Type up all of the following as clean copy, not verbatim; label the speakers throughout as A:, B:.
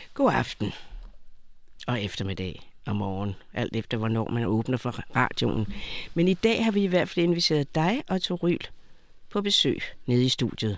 A: God aften og eftermiddag og morgen, alt efter hvornår man åbner for radioen. Men i dag har vi i hvert fald inviteret dig og Otto Ryl på besøg nede i studiet.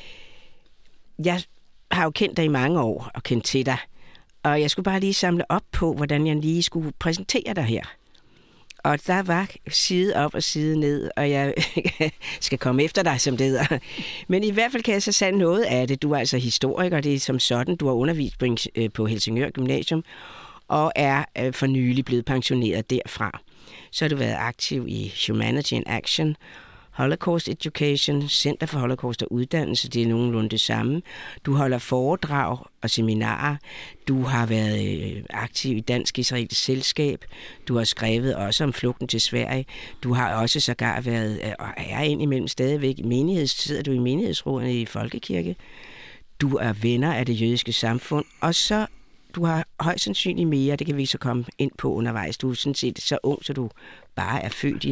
A: Jeg har jo kendt dig i mange år og kendt til dig, og jeg skulle bare lige samle op på, hvordan jeg lige skulle præsentere dig her. Og der var side op og side ned, og jeg skal komme efter dig, som det hedder. Men i hvert fald kan jeg så sige noget af det. Du er altså historiker, det er som sådan. Du har undervist på Helsingør Gymnasium, og er for nylig blevet pensioneret derfra. Så har du været aktiv i Humanity in Action, Holocaust Education, Center for Holocaust og Uddannelse, det er nogenlunde det samme. Du holder foredrag og seminarer. Du har været aktiv i Dansk-Israelsk Selskab. Du har skrevet også om flugten til Sverige. Du har også sågar været, og er indimellem stadigvæk, sidder du i menighedsrådet i Folkekirke. Du er venner af det jødiske samfund, og så du har højst sandsynligt mere, det kan vi så komme ind på undervejs. Du er sådan set så ung, så du bare er født i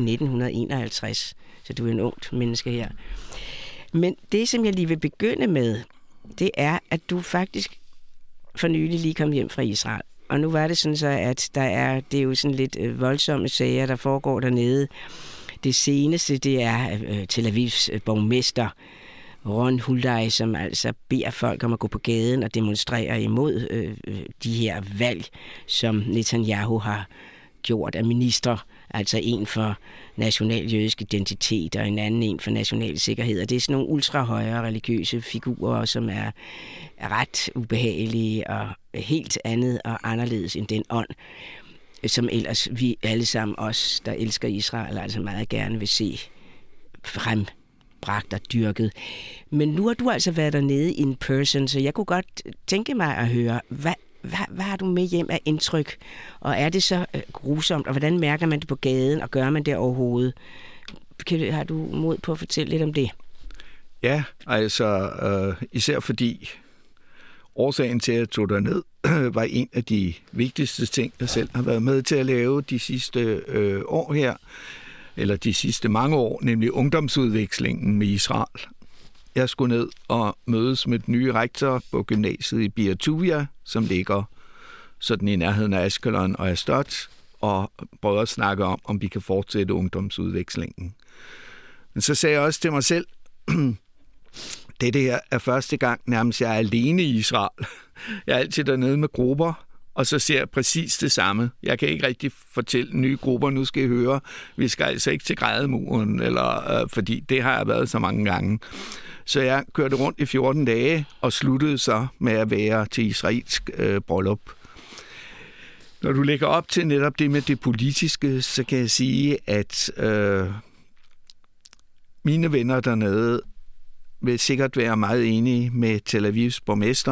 A: 1951. Så du er en ungt menneske her. Men det, som jeg lige vil begynde med, det er, at du faktisk for nylig lige kom hjem fra Israel. Og nu var det sådan så, at det er jo sådan lidt voldsomme sager, der foregår dernede. Det seneste, det er Tel Avivs borgmester, Ron Hulday, som altså beder folk om at gå på gaden og demonstrere imod de her valg, som Netanyahu har gjort af ministre. Altså en for national jødisk identitet og en anden en for national sikkerhed. Og det er sådan nogle ultrahøjre religiøse figurer, som er ret ubehagelige og helt andet og anderledes end den ånd, som ellers vi alle sammen, os der elsker Israel, altså meget gerne vil se frembragt og dyrket. Men nu har du altså været dernede in person, så jeg kunne godt tænke mig at høre, hvad har du med hjem af indtryk? Og er det så grusomt? Og hvordan mærker man det på gaden? Og gør man det overhovedet? Har du mod på at fortælle lidt om det?
B: Ja, altså især fordi årsagen til, at jeg tog derned, var en af de vigtigste ting, jeg selv har været med til at lave de sidste år her, eller de sidste mange år, nemlig ungdomsudvekslingen med Israel. Jeg skulle ned og mødes med den nye rektor på gymnasiet i Bir Tuvia, som ligger sådan i nærheden af Ashkelon og Ashdod, og prøve at snakke om vi kan fortsætte ungdomsudvekslingen. Men så sagde jeg også til mig selv, det her er første gang nærmest jeg er alene i Israel. Jeg er altid dernede med grupper, og så ser jeg præcis det samme. Jeg kan ikke rigtig fortælle nye grupper, nu skal I høre, vi skal altså ikke til Grædemuren, fordi det har jeg været så mange gange. Så jeg kørte rundt i 14 dage og sluttede så med at være til israelsk bryllup. Når du lægger op til netop det med det politiske, så kan jeg sige, at mine venner dernede vil sikkert være meget enige med Tel Avivs borgmester.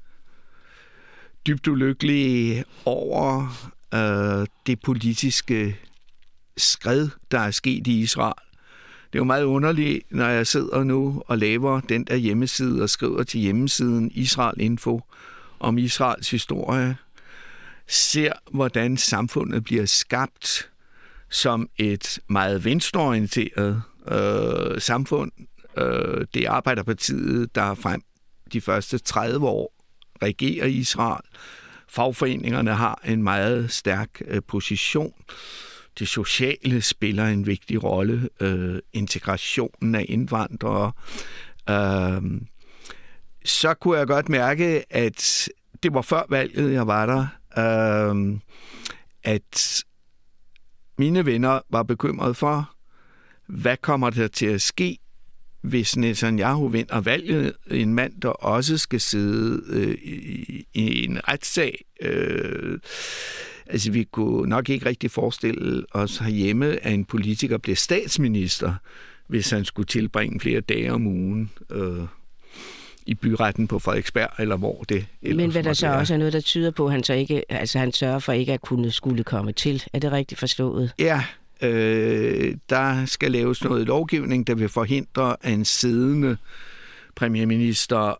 B: Dybt ulykkelige over det politiske skred, der er sket i Israel. Det er jo meget underligt, når jeg sidder nu og laver den der hjemmeside og skriver til hjemmesiden Israel Info om Israels historie, ser, hvordan samfundet bliver skabt som et meget venstreorienteret samfund. Det er Arbejderpartiet, der frem de første 30 år regerer Israel. Fagforeningerne har en meget stærk position. Det sociale spiller en vigtig rolle. Integrationen af indvandrere. Så kunne jeg godt mærke, at det var før valget, jeg var der, at mine venner var bekymrede for, hvad kommer der til at ske, hvis Netanyahu vinder valget, en mand, der også skal sidde i en retssag. Altså, vi kunne nok ikke rigtig forestille os herhjemme, at en politiker bliver statsminister, hvis han skulle tilbringe flere dage om ugen i byretten på Frederiksberg, eller hvor det ellers. Men
A: hvad der så også er noget, der tyder på, at han så ikke, altså han sørger for ikke at skulle komme til. Er det rigtigt forstået?
B: Ja, der skal laves noget lovgivning, der vil forhindre, at en siddende premierminister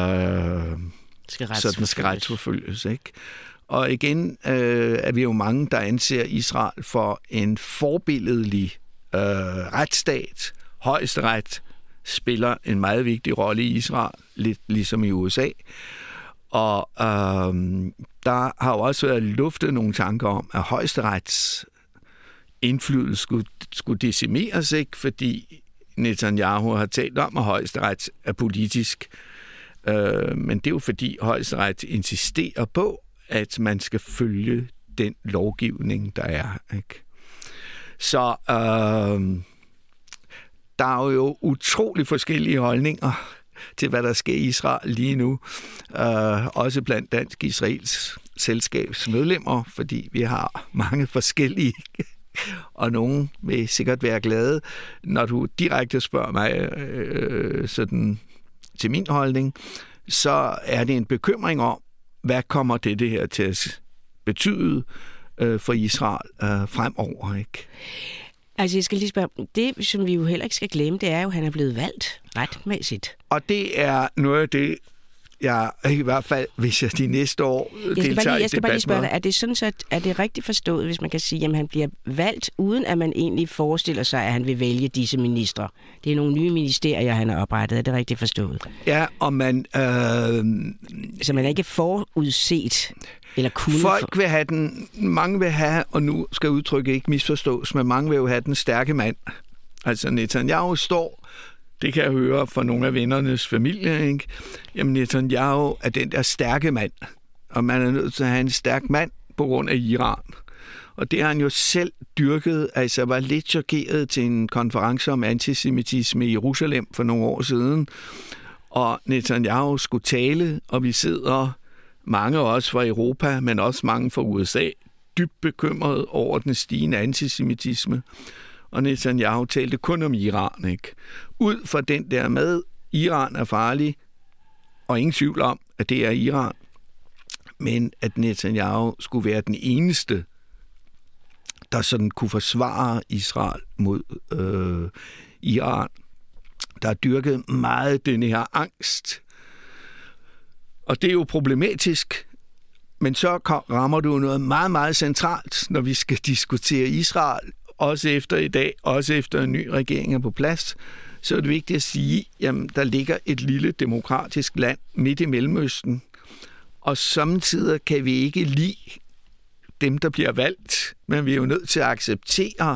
B: skal retsforfølges, ikke? Og igen er vi jo mange, der anser Israel for en forbilledlig retsstat. Højesteret spiller en meget vigtig rolle i Israel, lidt ligesom i USA. Og der har jo også været luftet nogle tanker om, at højesterets indflydelse skulle decimeres, ikke? Fordi Netanyahu har talt om, at højesteret er politisk. Men det er jo fordi højesteret insisterer på, at man skal følge den lovgivning, der er, ikke? Så der er jo utrolig forskellige holdninger til, hvad der sker i Israel lige nu. Også blandt Dansk-Israels selskabs medlemmer, fordi vi har mange forskellige, og nogen vil sikkert være glade, når du direkte spørger mig sådan til min holdning, så er det en bekymring om, hvad kommer det her til at betyde for Israel fremover, ikke?
A: Altså, jeg skal lige spørge, det, som vi jo heller ikke skal glemme, det er jo, at han er blevet valgt retmæssigt.
B: Og det er noget af det, jeg i hvert fald, hvis jeg de næste år deltager i
A: Jeg skal bare lige spørge dig, er det sådan, så er det rigtigt forstået, hvis man kan sige, at han bliver valgt, uden at man egentlig forestiller sig, at han vil vælge disse ministre? Det er nogle nye ministerier, han har oprettet. Er det rigtigt forstået?
B: Ja, og man...
A: Så man er ikke forudset, eller kunne...
B: Folk vil have den... Mange vil have, og nu skal udtrykket ikke misforstås, men mange vil jo have den stærke mand. Altså Netanyahu står... Det kan jeg høre fra nogle af vennernes familie, ikke? Jamen, Netanyahu er den der stærke mand, og man er nødt til at have en stærk mand på grund af Iran. Og det har han jo selv dyrket. Altså, jeg var lidt chokeret til en konference om antisemitisme i Jerusalem for nogle år siden, og Netanyahu skulle tale, og vi sidder, mange også fra Europa, men også mange fra USA, dybt bekymrede over den stigende antisemitisme. Og Netanyahu talte kun om Iran, ikke? Ud fra den der med, Iran er farlig, og ingen tvivl om, at det er Iran, men at Netanyahu skulle være den eneste, der sådan kunne forsvare Israel mod Iran. Der er dyrket meget den her angst, og det er jo problematisk, men så rammer du noget meget, meget centralt, når vi skal diskutere Israel, også efter i dag, også efter en ny regering er på plads, så er det vigtigt at sige, jamen, der ligger et lille demokratisk land midt i Mellemøsten, og samtidig kan vi ikke lide dem, der bliver valgt, men vi er jo nødt til at acceptere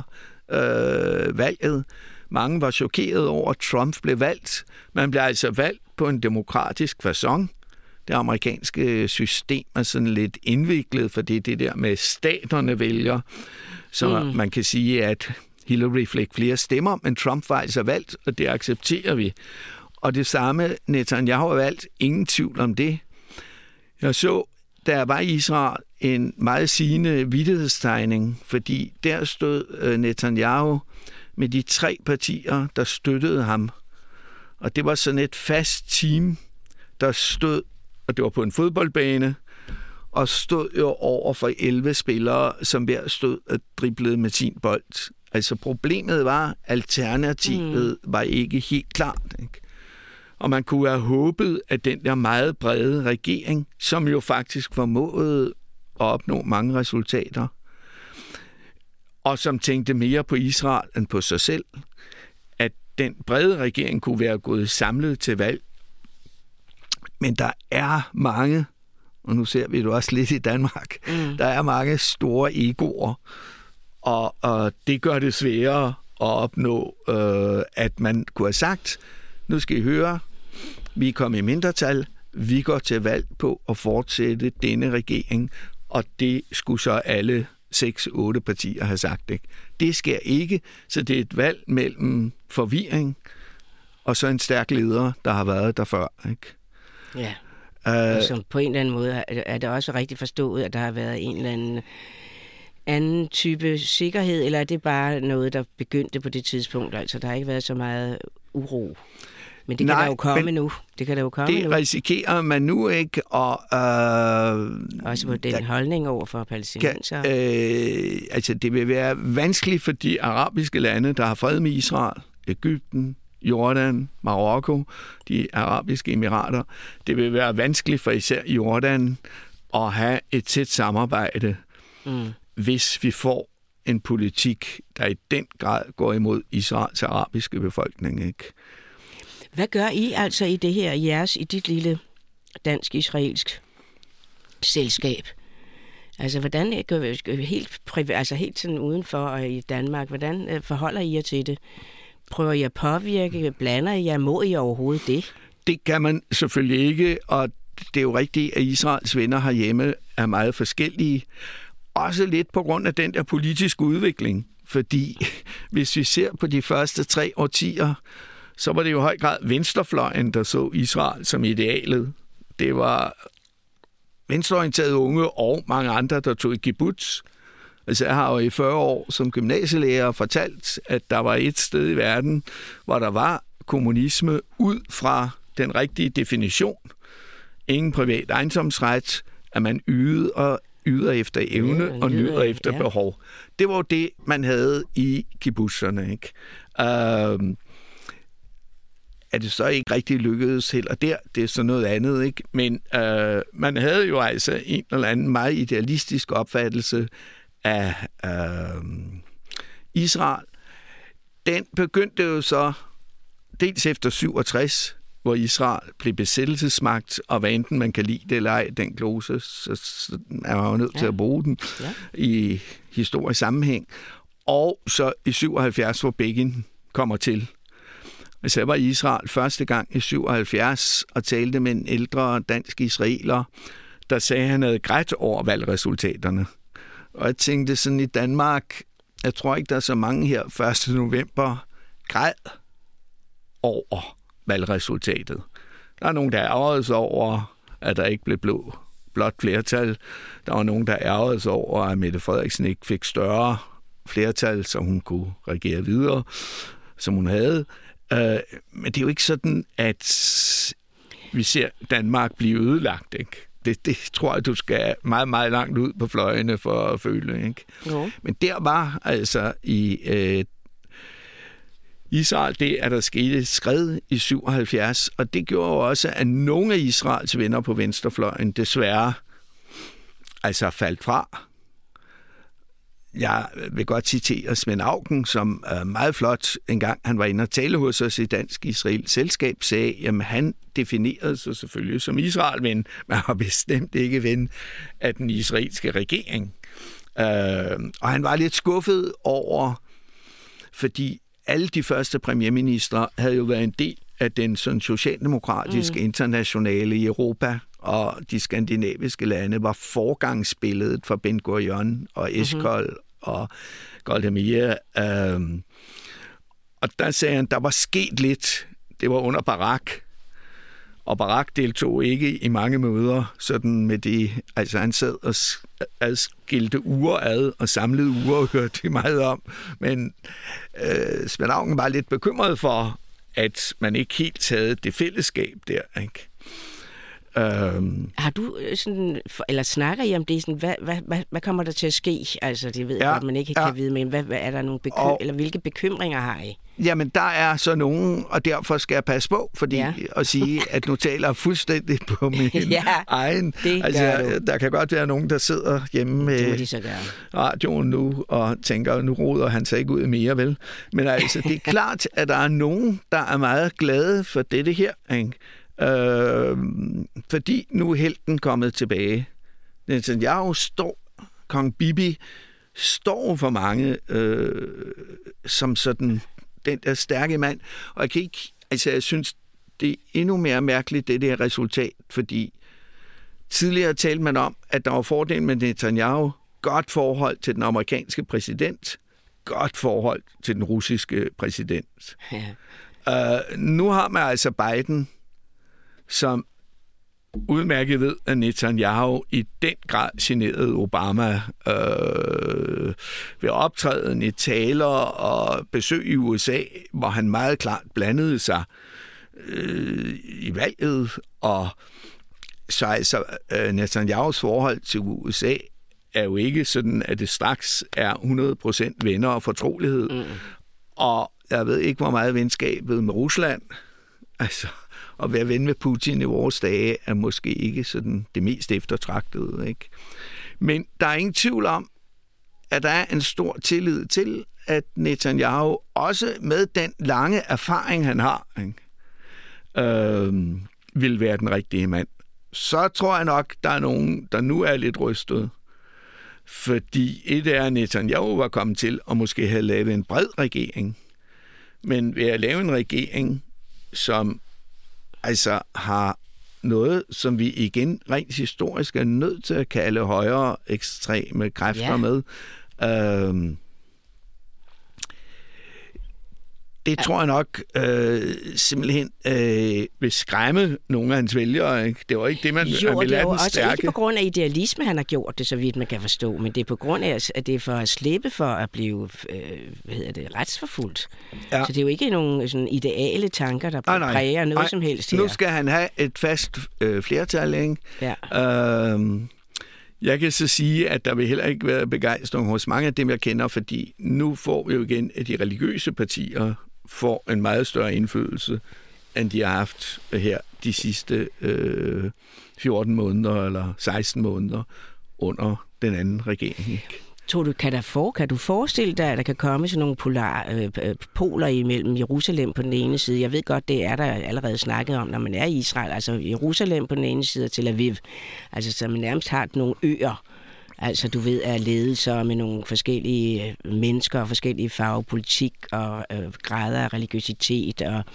B: valget. Mange var chokeret over, at Trump blev valgt. Man bliver altså valgt på en demokratisk facon. Det amerikanske system er sådan lidt indviklet, for det er det der med staterne vælger. Så man kan sige, at Hillary fik flere stemmer, men Trump var altså valgt, og det accepterer vi. Og det samme, Netanyahu har valgt, ingen tvivl om det. Jeg så, da jeg var i Israel, en meget sigende vittighedstegning, fordi der stod Netanyahu med de 3 partier, der støttede ham. Og det var sådan et fast team, der stod, og det var på en fodboldbane, og stod jo over for 11 spillere, som hver stod og driblede med sin bold. Altså problemet var, alternativet var ikke helt klart, ikke? Og man kunne have håbet, at den der meget brede regering, som jo faktisk formåede at opnå mange resultater, og som tænkte mere på Israel end på sig selv, at den brede regering kunne være gået samlet til valg. Men der er mange, og nu ser vi det også lidt i Danmark, der er mange store egoer, og det gør det sværere at opnå, at man kunne have sagt, nu skal I høre, vi er kommet i mindretal, vi går til valg på at fortsætte denne regering, og det skulle så alle 6-8 partier have sagt, ikke? Det sker ikke, så det er et valg mellem forvirring og så en stærk leder, der har været der før, ikke?
A: Ja, og som på en eller anden måde er det også rigtig forstået, at der har været en eller anden type sikkerhed, eller er det bare noget, der begyndte på det tidspunkt? Altså, der har ikke været så meget uro. Men det kan der jo komme nu. Det kan der jo komme nu.
B: Det risikerer man nu ikke, og...
A: også på den holdning over for palæstinenser.
B: Altså, det vil være vanskeligt for de arabiske lande, der har fred med Israel, Egypten, Jordan, Marokko, de arabiske emirater. Det vil være vanskeligt for især Jordan at have et tæt samarbejde, hvis vi får en politik, der i den grad går imod Israels arabiske befolkning, ikke?
A: Hvad gør I altså i det her i dit lille dansk-israelsk selskab. Altså, hvordan helt sådan udenfor i Danmark, hvordan forholder I jer til det? Prøver I at påvirke? Blander I jer? Må I overhovedet det?
B: Det kan man selvfølgelig ikke, og det er jo rigtigt, at Israels venner herhjemme er meget forskellige. Også lidt på grund af den der politiske udvikling. Fordi hvis vi ser på de første 3 årtier, så var det jo i høj grad venstrefløjen, der så Israel som idealet. Det var venstreorienterede unge og mange andre, der tog i kibbutz. Altså, jeg har jo i 40 år som gymnasielærer fortalt, at der var et sted i verden, hvor der var kommunisme ud fra den rigtige definition. Ingen privat ejendomsret, at man yder efter evne og nyder efter behov. Det var jo det, man havde i kibbutzerne, ikke? Er det så ikke rigtig lykkedes heller der? Det er så noget andet, ikke? Men man havde jo altså en eller anden meget idealistisk opfattelse af Israel. Den begyndte jo så dels efter 67, hvor Israel blev besættelsesmagt, og hvad enten man kan lide det eller ej, den glose, så er man jo nødt til at bruge den i historisk sammenhæng. Og så i 77, hvor Begin kommer til. Altså, jeg var i Israel første gang i 77 og talte med en ældre dansk israeler, der sagde, at han havde grædt over valgresultaterne. Og jeg tænkte sådan i Danmark, jeg tror ikke, der er så mange her 1. november, græd over valgresultatet. Der er nogen, der ærgerede sig over, at der ikke blev blot flertal. Der var nogen, der ærgerede sig over, at Mette Frederiksen ikke fik større flertal, så hun kunne regere videre, som hun havde. Men det er jo ikke sådan, at vi ser Danmark blive ødelagt, ikke? Det tror jeg, du skal meget, meget langt ud på fløjene for at føle, ikke? Jo. Men der var altså i Israel det, at der skete et skred i 77, og det gjorde også, at nogle af Israels venner på venstrefløjen desværre altså faldt fra. Jeg vil godt citere Svend Auken, som meget flot engang, han var inde og tale hos os i Dansk-Israel Selskab, sagde, jamen han definerede sig selvfølgelig som Israel-ven, men har bestemt ikke ven af den israelske regering. Og han var lidt skuffet over, fordi alle de første premierministre havde jo været en del af den sådan socialdemokratiske internationale i Europa, og de skandinaviske lande var forgangsbilledet for Ben Gurion og Eshkol og Golda Meir. Og der sagde han, der var sket lidt. Det var under Barak. Og Barak deltog ikke i mange møder, sådan med det. Altså han sad og adskilte uger ad, og samlede uger, hørte vi meget om. Men Svend Auken var lidt bekymret for, at man ikke helt havde det fællesskab der, ikke?
A: Har du sådan, eller snakker I om det, sådan, hvad kommer der til at ske? Altså, det ved jeg godt, man ikke kan vide, men hvad er der nogle eller hvilke bekymringer har I?
B: Jamen, der er så nogen, og derfor skal jeg passe på, fordi at sige, at nu taler jeg fuldstændig på min egen. Altså, der kan godt være nogen, der sidder hjemme med radioen nu og tænker, nu roder han sig ikke ud mere, vel? Men altså, det er klart, at der er nogen, der er meget glade for dette her, ikke? Fordi nu er helten kommet tilbage. Netanyahu kong Bibi står for mange som sådan den der stærke mand. Og jeg synes, det er endnu mere mærkeligt, det der resultat, fordi tidligere talte man om, at der var fordel med Netanyahu, godt forhold til den amerikanske præsident, godt forhold til den russiske præsident. Nu har man altså Biden, som udmærket ved, at Netanyahu i den grad generede Obama ved optræden i taler og besøg i USA, hvor han meget klart blandede sig i valget. Og så altså Netanyahus forhold til USA er jo ikke sådan, at det straks er 100% venner og fortrolighed. Og jeg ved ikke, hvor meget venskabet med Rusland, altså at være ven med Putin i vores dage, er måske ikke sådan det mest eftertragtede, ikke? Men der er ingen tvivl om, at der er en stor tillid til, at Netanyahu også med den lange erfaring, han har, ikke, vil være den rigtige mand. så tror jeg nok, der er nogen, der nu er lidt rystet. Fordi et er, at Netanyahu var kommet til og måske have lavet en bred regering. Men ved at lave en regering, som altså har noget, som vi igen rent historisk er nødt til at kalde højere ekstreme kræfter med. Det tror jeg nok simpelthen vil skræmme nogle af hans vælgere. Ikke? Det var ikke det, man ville lade den stærke. Jo, det er jo
A: ikke på grund af idealisme, han har gjort det, så vidt man kan forstå, men det er på grund af, at det er for at slippe for at blive retsforfulgt. Ja. Så det er jo ikke nogle sådan ideale tanker, der præger noget som helst her.
B: Nu skal han have et fast flertal, ikke? Ja. Jeg kan så sige, at der vil heller ikke være begejstring hos mange af dem, jeg kender, fordi nu får vi jo igen, at de religiøse partier får en meget større indflydelse, end de har haft her de sidste 14 måneder eller 16 måneder under den anden regering. Ikke?
A: Tror du, kan du forestille dig, at der kan komme sådan nogle poler imellem Jerusalem på den ene side? Jeg ved godt, det er der allerede snakket om, når man er i Israel. Altså Jerusalem på den ene side og Tel Aviv. Altså så man nærmest har nogle øer. Altså du ved, af ledelser med nogle forskellige mennesker og forskellige farvepolitik og grader af religiøsitet og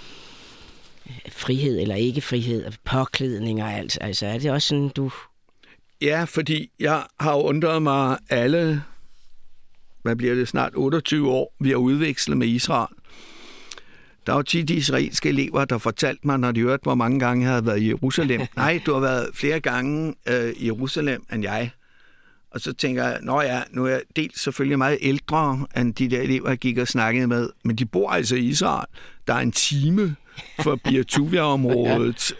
A: frihed eller ikke frihed og påklædning og alt. Altså er det også sådan, du...
B: Ja, fordi jeg har undret mig alle, hvad bliver det, snart 28 år, vi har udvekslet med Israel. Der var tit de israelske elever, der fortalte mig, når de hørte, hvor mange gange jeg havde været i Jerusalem. Nej, du har været flere gange i Jerusalem end jeg. Og så tænker jeg, nu er jeg dels selvfølgelig meget ældre, end de der elever, jeg gik og snakkede med, men de bor altså i Israel. Der er en time fra Beersheba-området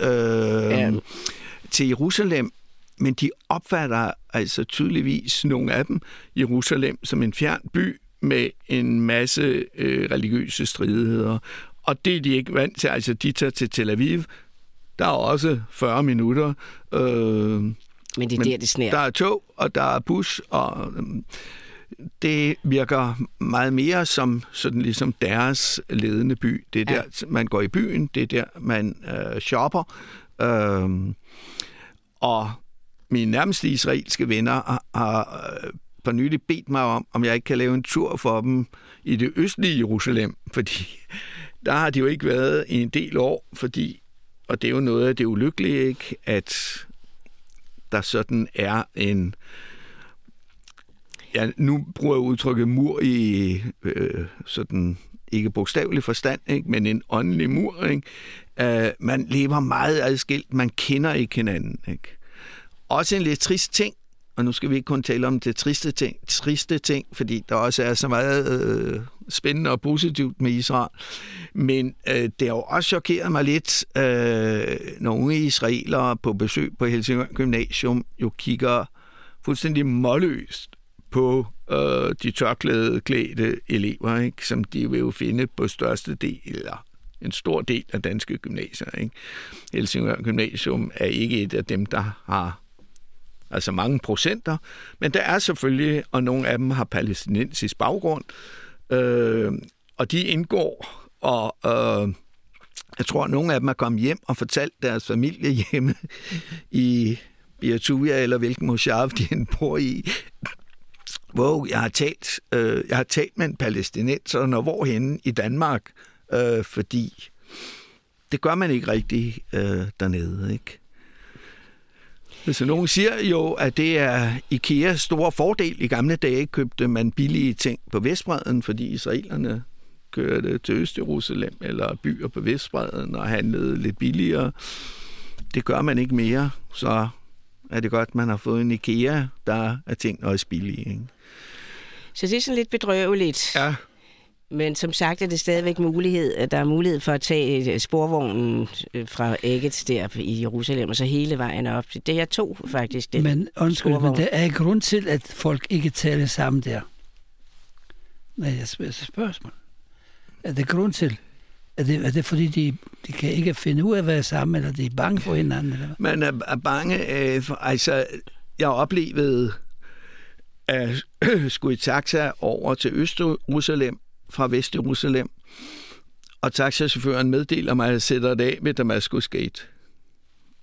B: til Jerusalem, men de opfatter altså tydeligvis nogle af dem Jerusalem som en fjern by med en masse religiøse stridigheder. Og det er de ikke vant til. Altså, de tager til Tel Aviv. Der er også 40 minutter.
A: Men det er der, det sner.
B: Der er tog, og der er bus, og det virker meget mere som sådan ligesom deres ledende by. Det er der, man går i byen. Det er der, man shopper. Og mine nærmeste israelske venner har på nylig bedt mig om jeg ikke kan lave en tur for dem i det østlige Jerusalem, fordi der har de jo ikke været i en del år, fordi, og det er jo noget af det ulykkelige, ikke, at der sådan er en, ja, nu bruger jeg udtrykket mur i sådan, ikke bogstavelig forstand, ikke, men en åndelig mur, ikke? Man lever meget adskilt, man kender ikke hinanden, ikke? Også en lidt trist ting, og nu skal vi ikke kun tale om det triste ting, fordi der også er så meget spændende og positivt med Israel. Men det har jo også chokeret mig lidt, når unge israelere på besøg på Helsingør Gymnasium jo kigger fuldstændig målløst på de tørklædeklædte elever, ikke, som de vil jo finde på største del, eller en stor del af danske gymnasier. Ikke? Helsingør Gymnasium er ikke et af dem, der har altså mange procenter, men der er selvfølgelig, og nogle af dem har palæstinensisk baggrund, og de indgår, og jeg tror, at nogle af dem er kommet hjem og fortalt deres familie hjemme i Beersheba, eller hvilken moshav de bor i. Hvor jeg har talt med en palæstinenser, og hvorhenne i Danmark, fordi det gør man ikke rigtig dernede, ikke? Så nogen siger jo, at det er IKEAs store fordel. I gamle dage købte man billige ting på Vestbredden, fordi israelerne kørte til Øst-Jerusalem eller byer på Vestbredden og handlede lidt billigere. Det gør man ikke mere, så er det godt, man har fået en IKEA, der er ting også billige. Ikke?
A: Så det er sådan lidt bedrøveligt.
B: Ja.
A: Men som sagt er det stadigvæk mulighed, at der er mulighed for at tage sporvognen fra Egetz der i Jerusalem, og så hele vejen op. Det er to faktisk. Det
C: men undskyld, men der er grund til, at folk ikke taler sammen der. Nej, jeg spørger spørgsmål. Er det grund til? Er det fordi, de kan ikke finde ud af at være sammen, eller de er bange for hinanden? Eller hvad?
B: Man er bange. Altså, jeg oplevede at skulle i taxa over til Øst-Jerusalem fra Vest-Jerusalem, og taxachaufføren meddeler mig, at jeg sætter det af med Damaskus Gate.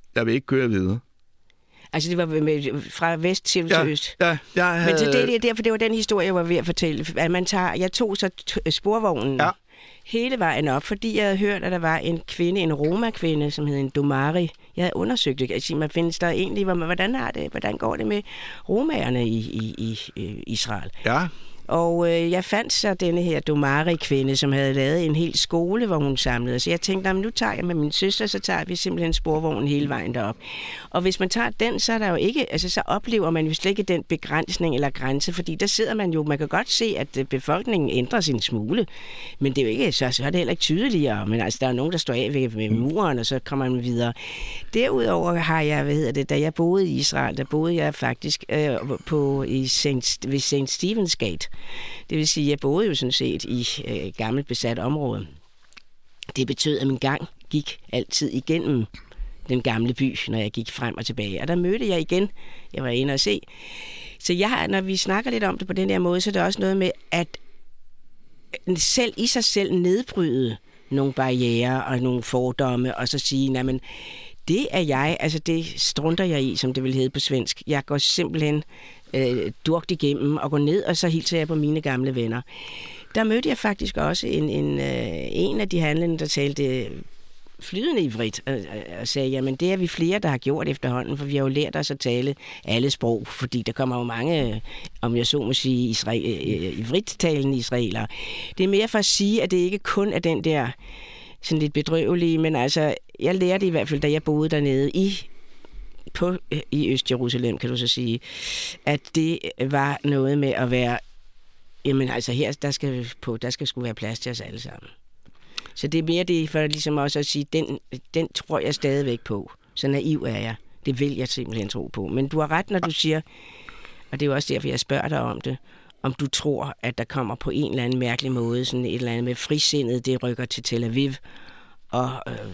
B: Jeg vil ikke køre videre.
A: Altså, det var fra vest til øst.
B: Ja, jeg havde...
A: Men så det er derfor, det var den historie, jeg var ved at fortælle. At jeg tog så sporvognen hele vejen op, fordi jeg havde hørt, at der var en kvinde, en Roma-kvinde, som hed en Domari. Jeg havde undersøgt det. Altså, man findes der egentlig, hvordan går det med romaerne i Israel?
B: Ja.
A: Og jeg fandt så denne her Domari-kvinde, som havde lavet en hel skole, hvor hun samlede. Så jeg tænkte, nu tager jeg med min søster, så tager vi simpelthen sporvognen hele vejen derop. Og hvis man tager den, så er der jo ikke, altså så oplever man jo slet ikke den begrænsning eller grænse, fordi der sidder man jo, man kan godt se, at befolkningen ændrer sin smule, men det er jo ikke, så er det heller ikke tydeligere. Men altså, der er nogen, der står af ved muren, og så kommer man videre. Derudover har jeg, da jeg boede i Israel, der boede jeg faktisk ved St. Stephen's Gate. Det vil sige, at jeg boede jo sådan set i gammelt besat område. Det betød, at min gang gik altid igennem den gamle by, når jeg gik frem og tilbage. Og der mødte jeg igen. Jeg var inde og se. Så når vi snakker lidt om det på den her måde, så er det også noget med, at selv i sig selv nedbryde nogle barrierer og nogle fordomme, og så sige, jamen, det er jeg, altså det strunter jeg i, som det vil hedde på svensk. Jeg går simpelthen durkt igennem og går ned, og så hilser jeg på mine gamle venner. Der mødte jeg faktisk også en af de handlende, der talte flydende ivrit, og sagde, jamen det er vi flere, der har gjort efterhånden, for vi har jo lært os at tale alle sprog, fordi der kommer jo mange, om jeg så må sige, ivrittalende israelere. Det er mere for at sige, at det ikke kun er den der sådan lidt bedrøvelige, men altså, jeg lærte i hvert fald, da jeg boede dernede i Øst-Jerusalem, kan du så sige, at det var noget med at være, jamen altså her, der skal sgu være plads til os alle sammen. Så det er mere det, for ligesom også at sige, den tror jeg stadigvæk på. Så naiv er jeg. Det vil jeg simpelthen tro på. Men du har ret, når du siger, og det er jo også derfor, jeg spørger dig om det, om du tror, at der kommer på en eller anden mærkelig måde, sådan et eller andet med frisindet, det rykker til Tel Aviv, og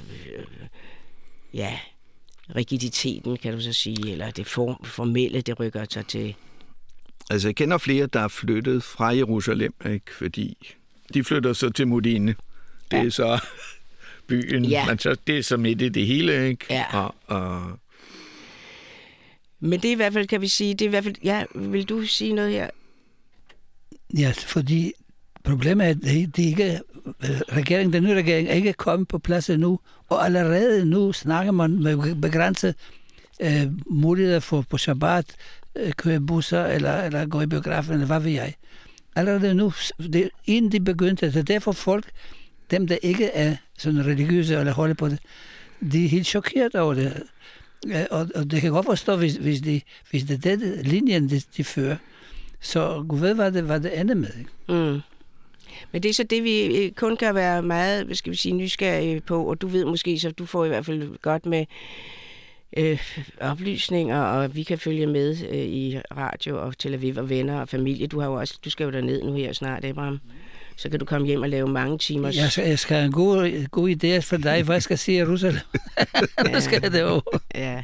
A: rigiditeten, kan du så sige, eller det formelle, det rykker så til...
B: Altså, jeg kender flere, der er flyttet fra Jerusalem, ikke? Fordi de flytter så til Modine. Det er så byen, men så, det er så midt i det hele, ikke?
A: Ja. Men det er i hvert fald, kan vi sige, det er i hvert fald... Ja, vil du sige noget her?
C: Ja, fordi problemet er, at det ikke den nye regering er ikke kommet på plads endnu, og allerede nu snakker man med begrænset muligheder for på Shabbat, køre busser, eller gå i biografen, eller hvad ved jeg. Allerede nu, inden de begyndte, så derfor folk, dem der ikke er sådan religiøse eller holder på det, de er helt chokeret over det. Og det kan godt forstå, hvis det er den linjen, de fører. Så Gud ved, hvad det ender med. Ikke?
A: Mm. Men det er så det, vi kun kan være meget, skal vi sige, nysgerrige på, og du ved måske, så du får i hvert fald godt med oplysninger, og vi kan følge med i radio og Tel Aviv og venner og familie. Du skal jo derned nu her snart, Abraham. Så kan du komme hjem og lave mange timer.
C: Jeg skal have en god idé for dig, hvad jeg skal sige i Jerusalem. Hvad skal det over?
A: Ja.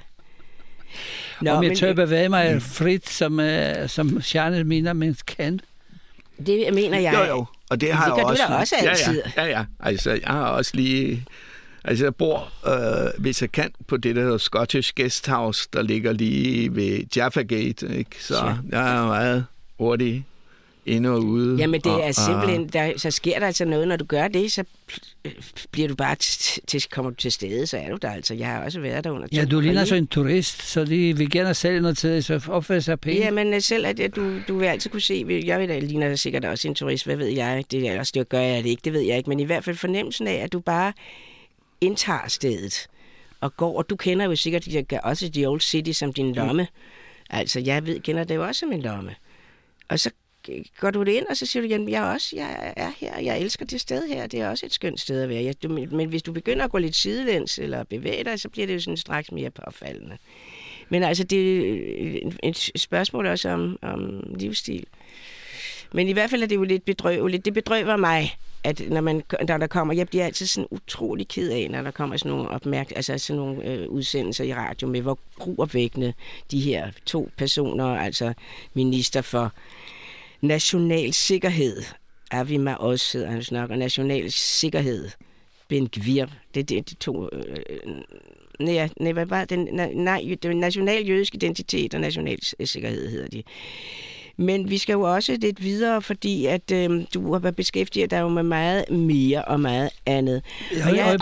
C: Om jeg tør bevæge mig frit, som Charles mener, men kan.
A: Det mener jeg.
B: Jo. Og det har jeg også.
A: Det gør du da også altid.
B: Ja. Altså, jeg har også lige... Altså, jeg bor, hvis jeg kan, på det der Scottish Guesthouse, der ligger lige ved Jaffa Gate, ikke? Så jeg er meget hurtig inde og ude.
A: Jamen, det er simpelthen... så sker der altså noget, når du gør det, så bliver du bare kommer du til stede, så er du der altså. Jeg har også været der under 2
C: Ja, du ligner så en turist, så de vil gerne sælge noget til, så opfører sig pænt.
A: Jamen, selv at du vil altid kunne se... Jeg ved da, ligner sikkert også en turist, hvad ved jeg? Det gør jeg det ikke, det ved jeg ikke. Men i hvert fald fornemmelsen af, at du bare indtager stedet og går, og du kender jo sikkert også The Old City som din lomme. Altså, jeg kender det jo også som en lomme. Og så går du det ind, og så siger du, jamen, jeg er her, jeg elsker det sted her, det er også et skønt sted at være. Men hvis du begynder at gå lidt sidelæns eller bevæge dig, så bliver det jo sådan straks mere påfaldende. Men altså, det er et spørgsmål også om livsstil. Men i hvert fald er det jo lidt bedrøveligt. Det bedrøver mig, at når der kommer, jeg bliver altid sådan utrolig ked af, når der kommer sådan nogle udsendelser i radio med, hvor gruopvækkende de her 2 personer, altså minister for national sikkerhed, Avi Maoz hedder han nok, og national sikkerhed Ben Gvir. Det to... hvad var den national jødisk identitet og national sikkerhed hedder de. Men vi skal jo også lidt videre, fordi at du har beskæftiget dig jo med meget mere og meget andet.
C: Ja,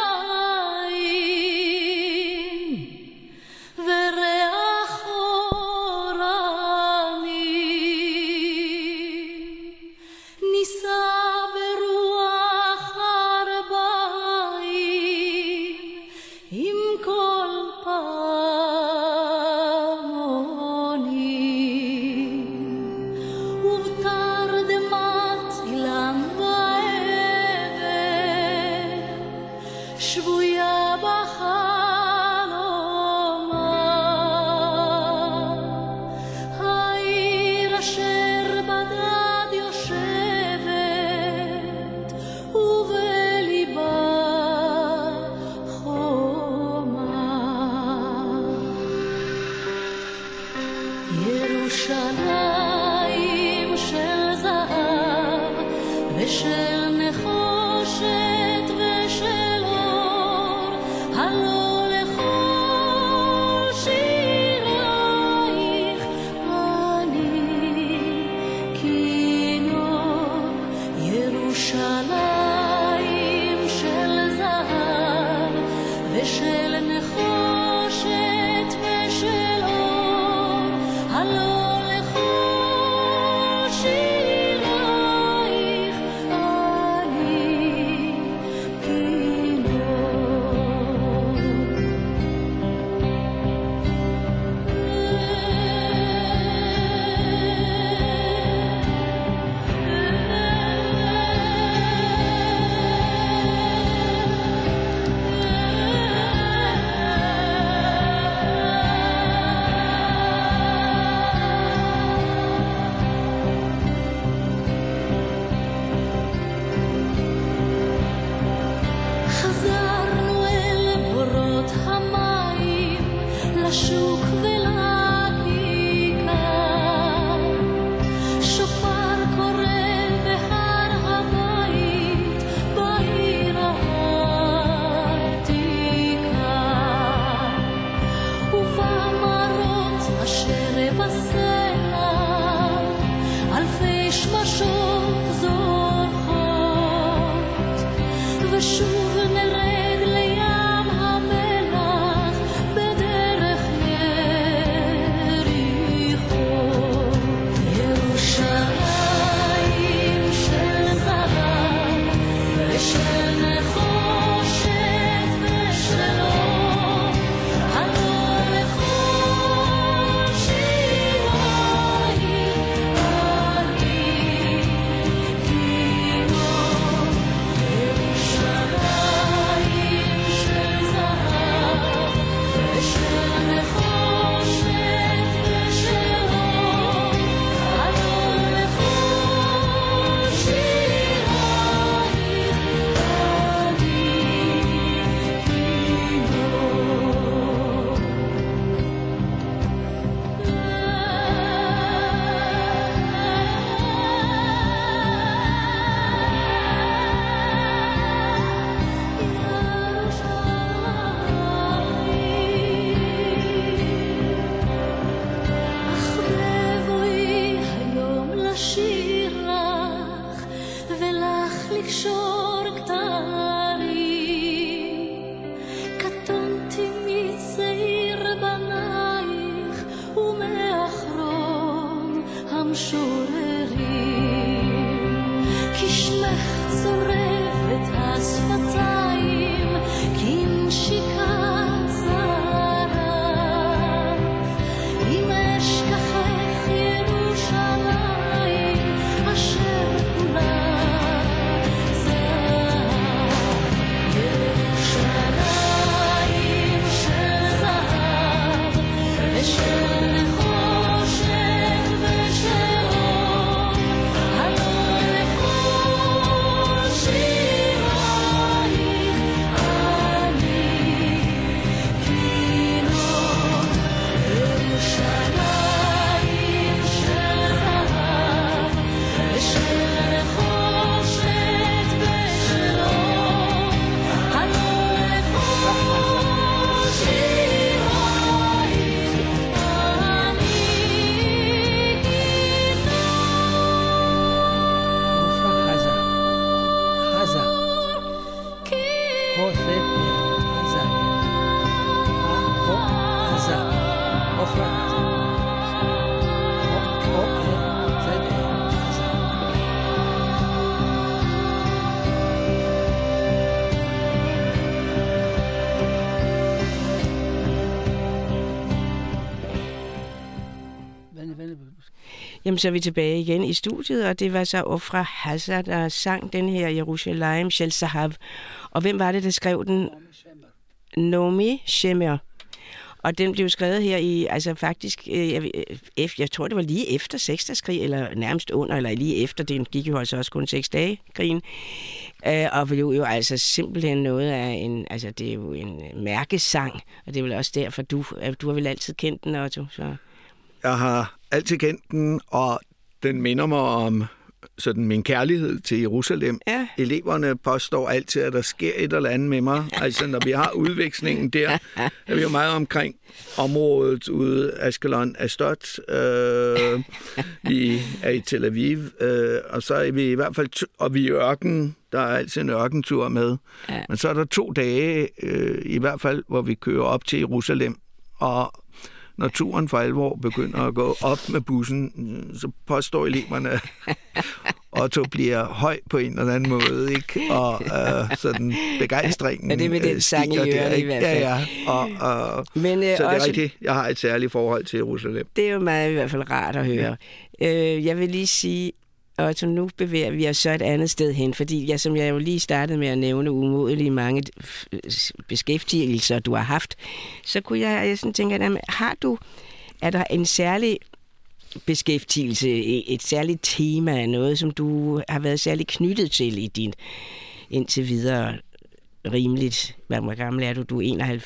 A: Jamen, så er vi tilbage igen i studiet, og det var så Ofra Haza, der sang den her Jerusalem Shel Zahav. Og hvem var det, der skrev den? Naomi Shemer. Og den blev skrevet her i, altså faktisk, jeg tror det var lige efter Seksdagskrig, eller nærmest under, eller lige efter, det gik jo altså også kun 6 dage, krigen. Og blev jo altså simpelthen noget af altså det er jo en mærkesang, og det er vel også derfor, du har vel altid kendt den, Otto? Så.
B: Jeg har altid kendt den, og den minder mig om sådan min kærlighed til Jerusalem.
A: Ja.
B: Eleverne påstår altid, at der sker et eller andet med mig. Altså, når vi har udvekslingen der, er vi jo meget omkring området ude Ashkelon, Ashdod. Vi er i Tel Aviv, og så er vi i hvert fald, og vi er i ørken. Der er altid en ørkentur med. Ja. Men så er der 2 dage, i hvert fald, hvor vi kører op til Jerusalem, og når turen for alvor begynder at gå op med bussen, så påstår eleverne, at Otto bliver høj på en eller anden måde, ikke? Og sådan begejstringen.
A: Ja, det er med den sang i øret i hvert fald.
B: Ja. Men, så det er også rigtigt. Jeg har et særligt forhold til Jerusalem.
A: Det er jo meget i hvert fald rart at høre. Ja. Jeg vil lige sige, Otto, nu bevæger vi os så et andet sted hen, fordi som jeg jo lige startede med at nævne umådelige mange beskæftigelser, du har haft, så kunne jeg sådan tænke, er der en særlig beskæftigelse, et særligt tema, noget som du har været særligt knyttet til i din indtil videre rimeligt, hvor gammel er du? Du er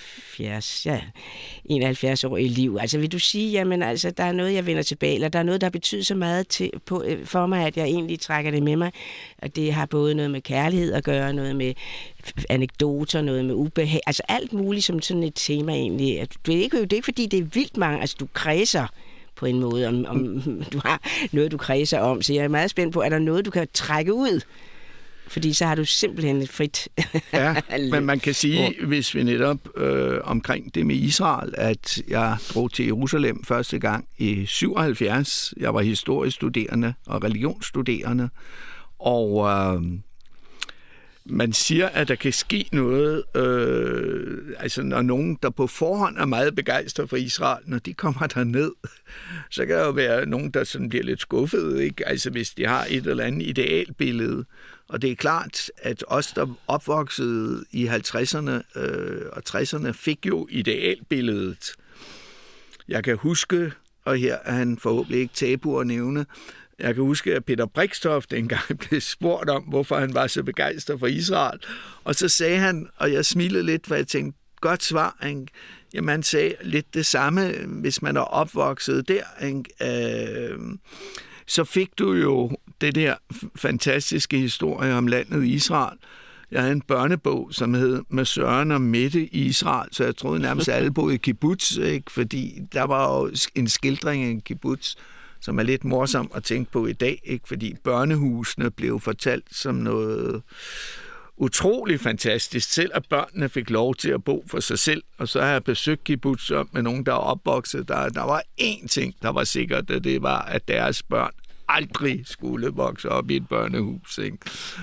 A: 71 år i liv. Altså vil du sige, jamen altså, der er noget, jeg vender tilbage, eller der er noget, der betyder så meget for mig, at jeg egentlig trækker det med mig, og det har både noget med kærlighed at gøre, noget med anekdoter, noget med ubehag, altså alt muligt som sådan et tema egentlig. Det er ikke fordi, det er vildt mange, altså du kredser på en måde, om du har noget, du kredser om, så jeg er meget spændt på, er der noget, du kan trække ud? Fordi så har du simpelthen et frit.
B: Ja, men man kan sige, hvis vi netop omkring det med Israel, at jeg drog til Jerusalem første gang i 77. Jeg var historiestuderende og religionsstuderende, og man siger, at der kan ske noget, altså når nogen, der på forhånd er meget begejstret for Israel, når de kommer derned, så kan der jo være nogen, der sådan bliver lidt skuffet, ikke? Altså hvis de har et eller andet idealbillede. Og det er klart, at os, der opvoksede i 50'erne og 60'erne, fik jo idealbilledet. Jeg kan huske, og her er han forhåbentlig ikke tabu at nævne, jeg kan huske, at Peter Brixtoft engang blev spurgt om, hvorfor han var så begejstret for Israel. Og så sagde han, og jeg smilede lidt, for jeg tænkte, godt svar, ikke? Jamen han sagde lidt det samme, hvis man er opvokset der, ikke? Så fik du jo det der fantastiske historie om landet Israel. Jeg havde en børnebog, som hed Med Søren og Mette i Israel, så jeg troede nærmest alle boede i kibbutz, ikke? Fordi der var jo en skildring af en kibbutz, som er lidt morsom at tænke på i dag, ikke? Fordi børnehusene blev fortalt som noget utrolig fantastisk, selv at børnene fik lov til at bo for sig selv. Og så har jeg besøgt kibbutz med nogen, der er opvokset. Der var én ting, der var sikkert, og det var, at deres børn aldrig skulle vokse op i et børnehus. Ikke?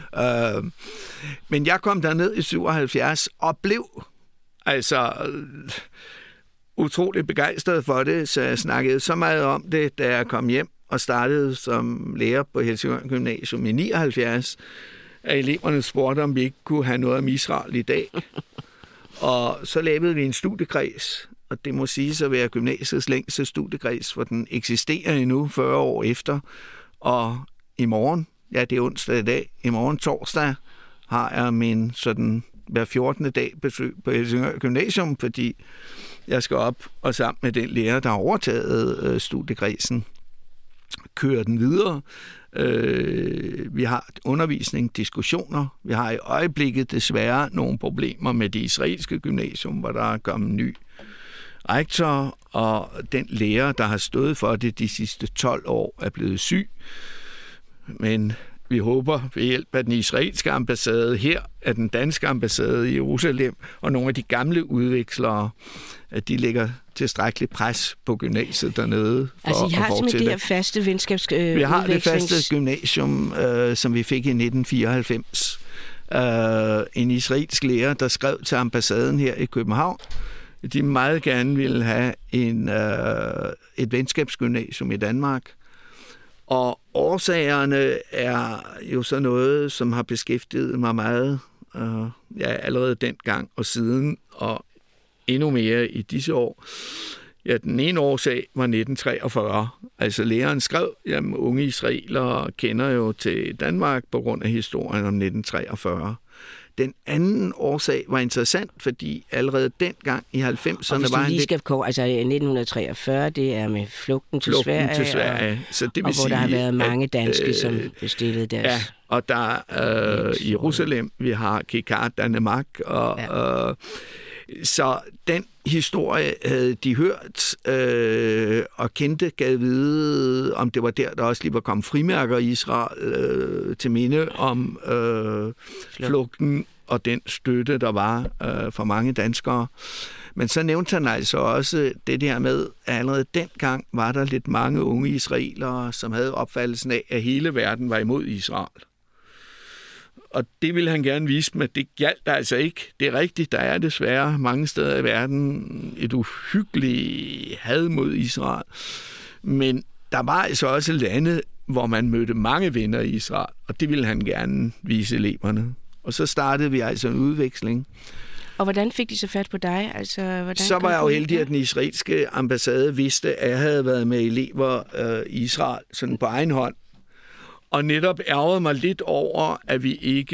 B: Men jeg kom derned i 77 og blev utrolig begejstret for det, så jeg snakkede så meget om det, da jeg kom hjem og startede som lærer på Helsingør Gymnasium i 79, at eleverne spurgte, om vi ikke kunne have noget om Israel i dag. Og så lavede vi en studiekreds, og det må siges at være gymnasiets længste studiekreds, for den eksisterer endnu 40 år efter. Og i morgen, ja det er onsdag i dag, i morgen torsdag, har jeg min sådan hver 14. dag besøg på Helsingør Gymnasium, fordi jeg skal op og sammen med den lærer, der har overtaget studiekredsen, køre den videre. Vi har undervisning, diskussioner. Vi har i øjeblikket desværre nogle problemer med det israelske gymnasium, hvor der er kommet ny rektor, og den lærer, der har stået for det de sidste 12 år, er blevet syg. Men vi håber ved hjælp af den israelske ambassade her, af den danske ambassade i Jerusalem, og nogle af de gamle udvekslere, at de lægger tilstrækkeligt pres på gymnasiet dernede.
A: Altså, I har simpelthen det her faste venskabsudvekslings...
B: Vi har det faste gymnasium, som vi fik i 1994. En israelsk lærer, der skrev til ambassaden her i København, de meget gerne ville have et venskabsgymnasium i Danmark. Og årsagerne er jo så noget, som har beskæftiget mig meget, allerede dengang og siden, og endnu mere i disse år. Ja, den ene årsag var 1943. Altså læreren skrev, at unge israelere kender jo til Danmark på grund af historien om 1943. Den anden årsag var interessant, fordi allerede dengang i 90'erne var
A: altså 1943, det er med flugten til Sverige.
B: Så det vil
A: og
B: sige,
A: hvor der har været mange danske, som bestillede deres...
B: Ja, og der i Jerusalem, vi har Kikar Danemark, og så den historie havde de hørt og kendte, gav vide, om det var der også lige var kommet frimærker i Israel til minde om flugten og den støtte, der var for mange danskere. Men så nævnte han altså også det der med, at allerede dengang var der lidt mange unge israelere, som havde opfattelsen af, at hele verden var imod Israel. Og det ville han gerne vise mig, det gjaldt altså ikke. Det er rigtigt, der er desværre mange steder i verden et uhyggeligt had mod Israel. Men der var altså også lande, hvor man mødte mange venner i Israel, og det ville han gerne vise eleverne. Og så startede vi altså en udveksling.
A: Og hvordan fik de så fat på dig? Altså,
B: så var jeg jo heldig, at den israelske ambassade vidste, at jeg havde været med elever i Israel sådan på egen hånd. Og netop ærgede mig lidt over, at vi ikke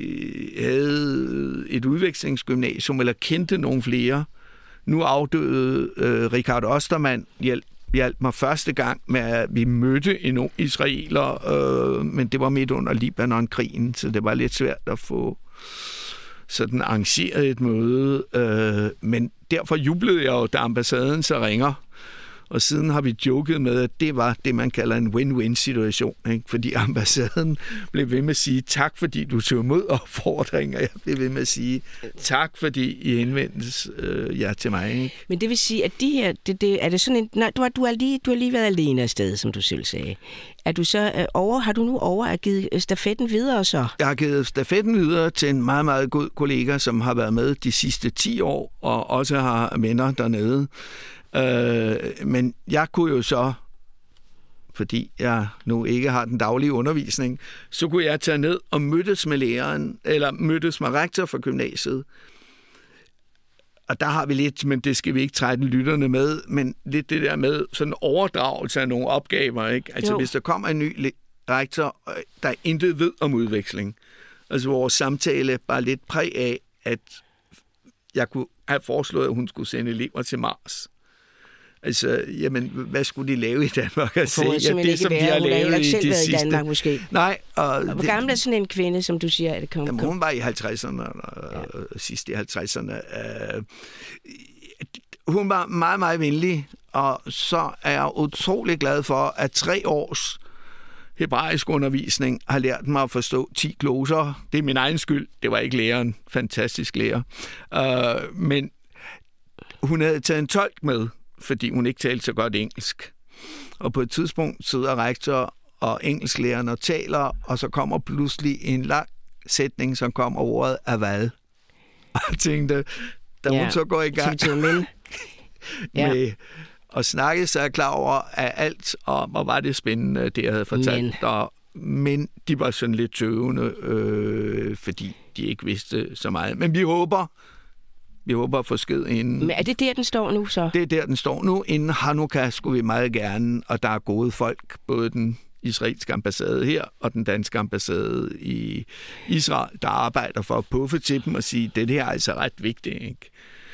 B: havde et udvekslingsgymnasium, eller kendte nogle flere. Nu afdøde Richard Ostermann, hjalp mig første gang med, at vi mødte en ung israeler, men det var midt under Libanon-krigen, så det var lidt svært at få sådan arrangeret et møde. Men derfor jublede jeg jo, da ambassaden så ringer. Og siden har vi joket med, at det var det, man kalder en win-win-situation. Ikke? Fordi ambassaden blev ved med at sige, tak fordi du tog imod opfordringer. Jeg blev ved med at sige, tak fordi I henvendtes jer til mig. Ikke?
A: Men det vil sige, at de her, er det sådan en... Nej, du har lige været alene afsted, som du selv sagde. Er du så har du nu givet stafetten videre så?
B: Jeg har givet stafetten videre til en meget, meget god kollega, som har været med de sidste 10 år, og også har venner dernede. Men jeg kunne jo så, fordi jeg nu ikke har den daglige undervisning, så kunne jeg tage ned og mødtes med læreren, eller mødtes med rektor for gymnasiet. Og der har vi lidt, men det skal vi ikke trætte lytterne med, men lidt det der med sådan overdragelse af nogle opgaver, ikke? Altså hvis der kommer en ny rektor, der intet ved om udveksling, altså vores samtale bare lidt præg af, at jeg kunne have foreslået, at hun skulle sende elever til Mars. Altså, jamen, hvad skulle de lave i Danmark? Altså,
A: det, som de har lavet i de sidste... i Danmark, måske.
B: Nej.
A: Hvor gammel er sådan en kvinde, som du siger, at det kom?
B: Jamen, hun var i 50'erne, sidst i 50'erne. Hun var meget, meget venlig, og så er jeg utrolig glad for, at 3 års hebraisk undervisning har lært mig at forstå 10 gloser. Det er min egen skyld. Det var ikke læreren. Fantastisk lærer. Men hun havde taget en tolk med, fordi hun ikke talte så godt engelsk. Og på et tidspunkt sidder rektor og engelsklæreren og taler, og så kommer pludselig en lang sætning, som kommer ordet aval. Og jeg tænkte, da hun så går i gang med at snakke, så er jeg klar over, at alt, og hvor var det spændende, det jeg havde fortalt. Men de var sådan lidt tøvende, fordi de ikke vidste så meget. Men vi håber at få sked inden.
A: Men er det der, den står nu så?
B: Det er der, den står nu. Inden Hanukkah skulle vi meget gerne, og der er gode folk, både den israelske ambassade her og den danske ambassade i Israel, der arbejder for at puffe til dem og sige, at det her er altså ret vigtigt, ikke?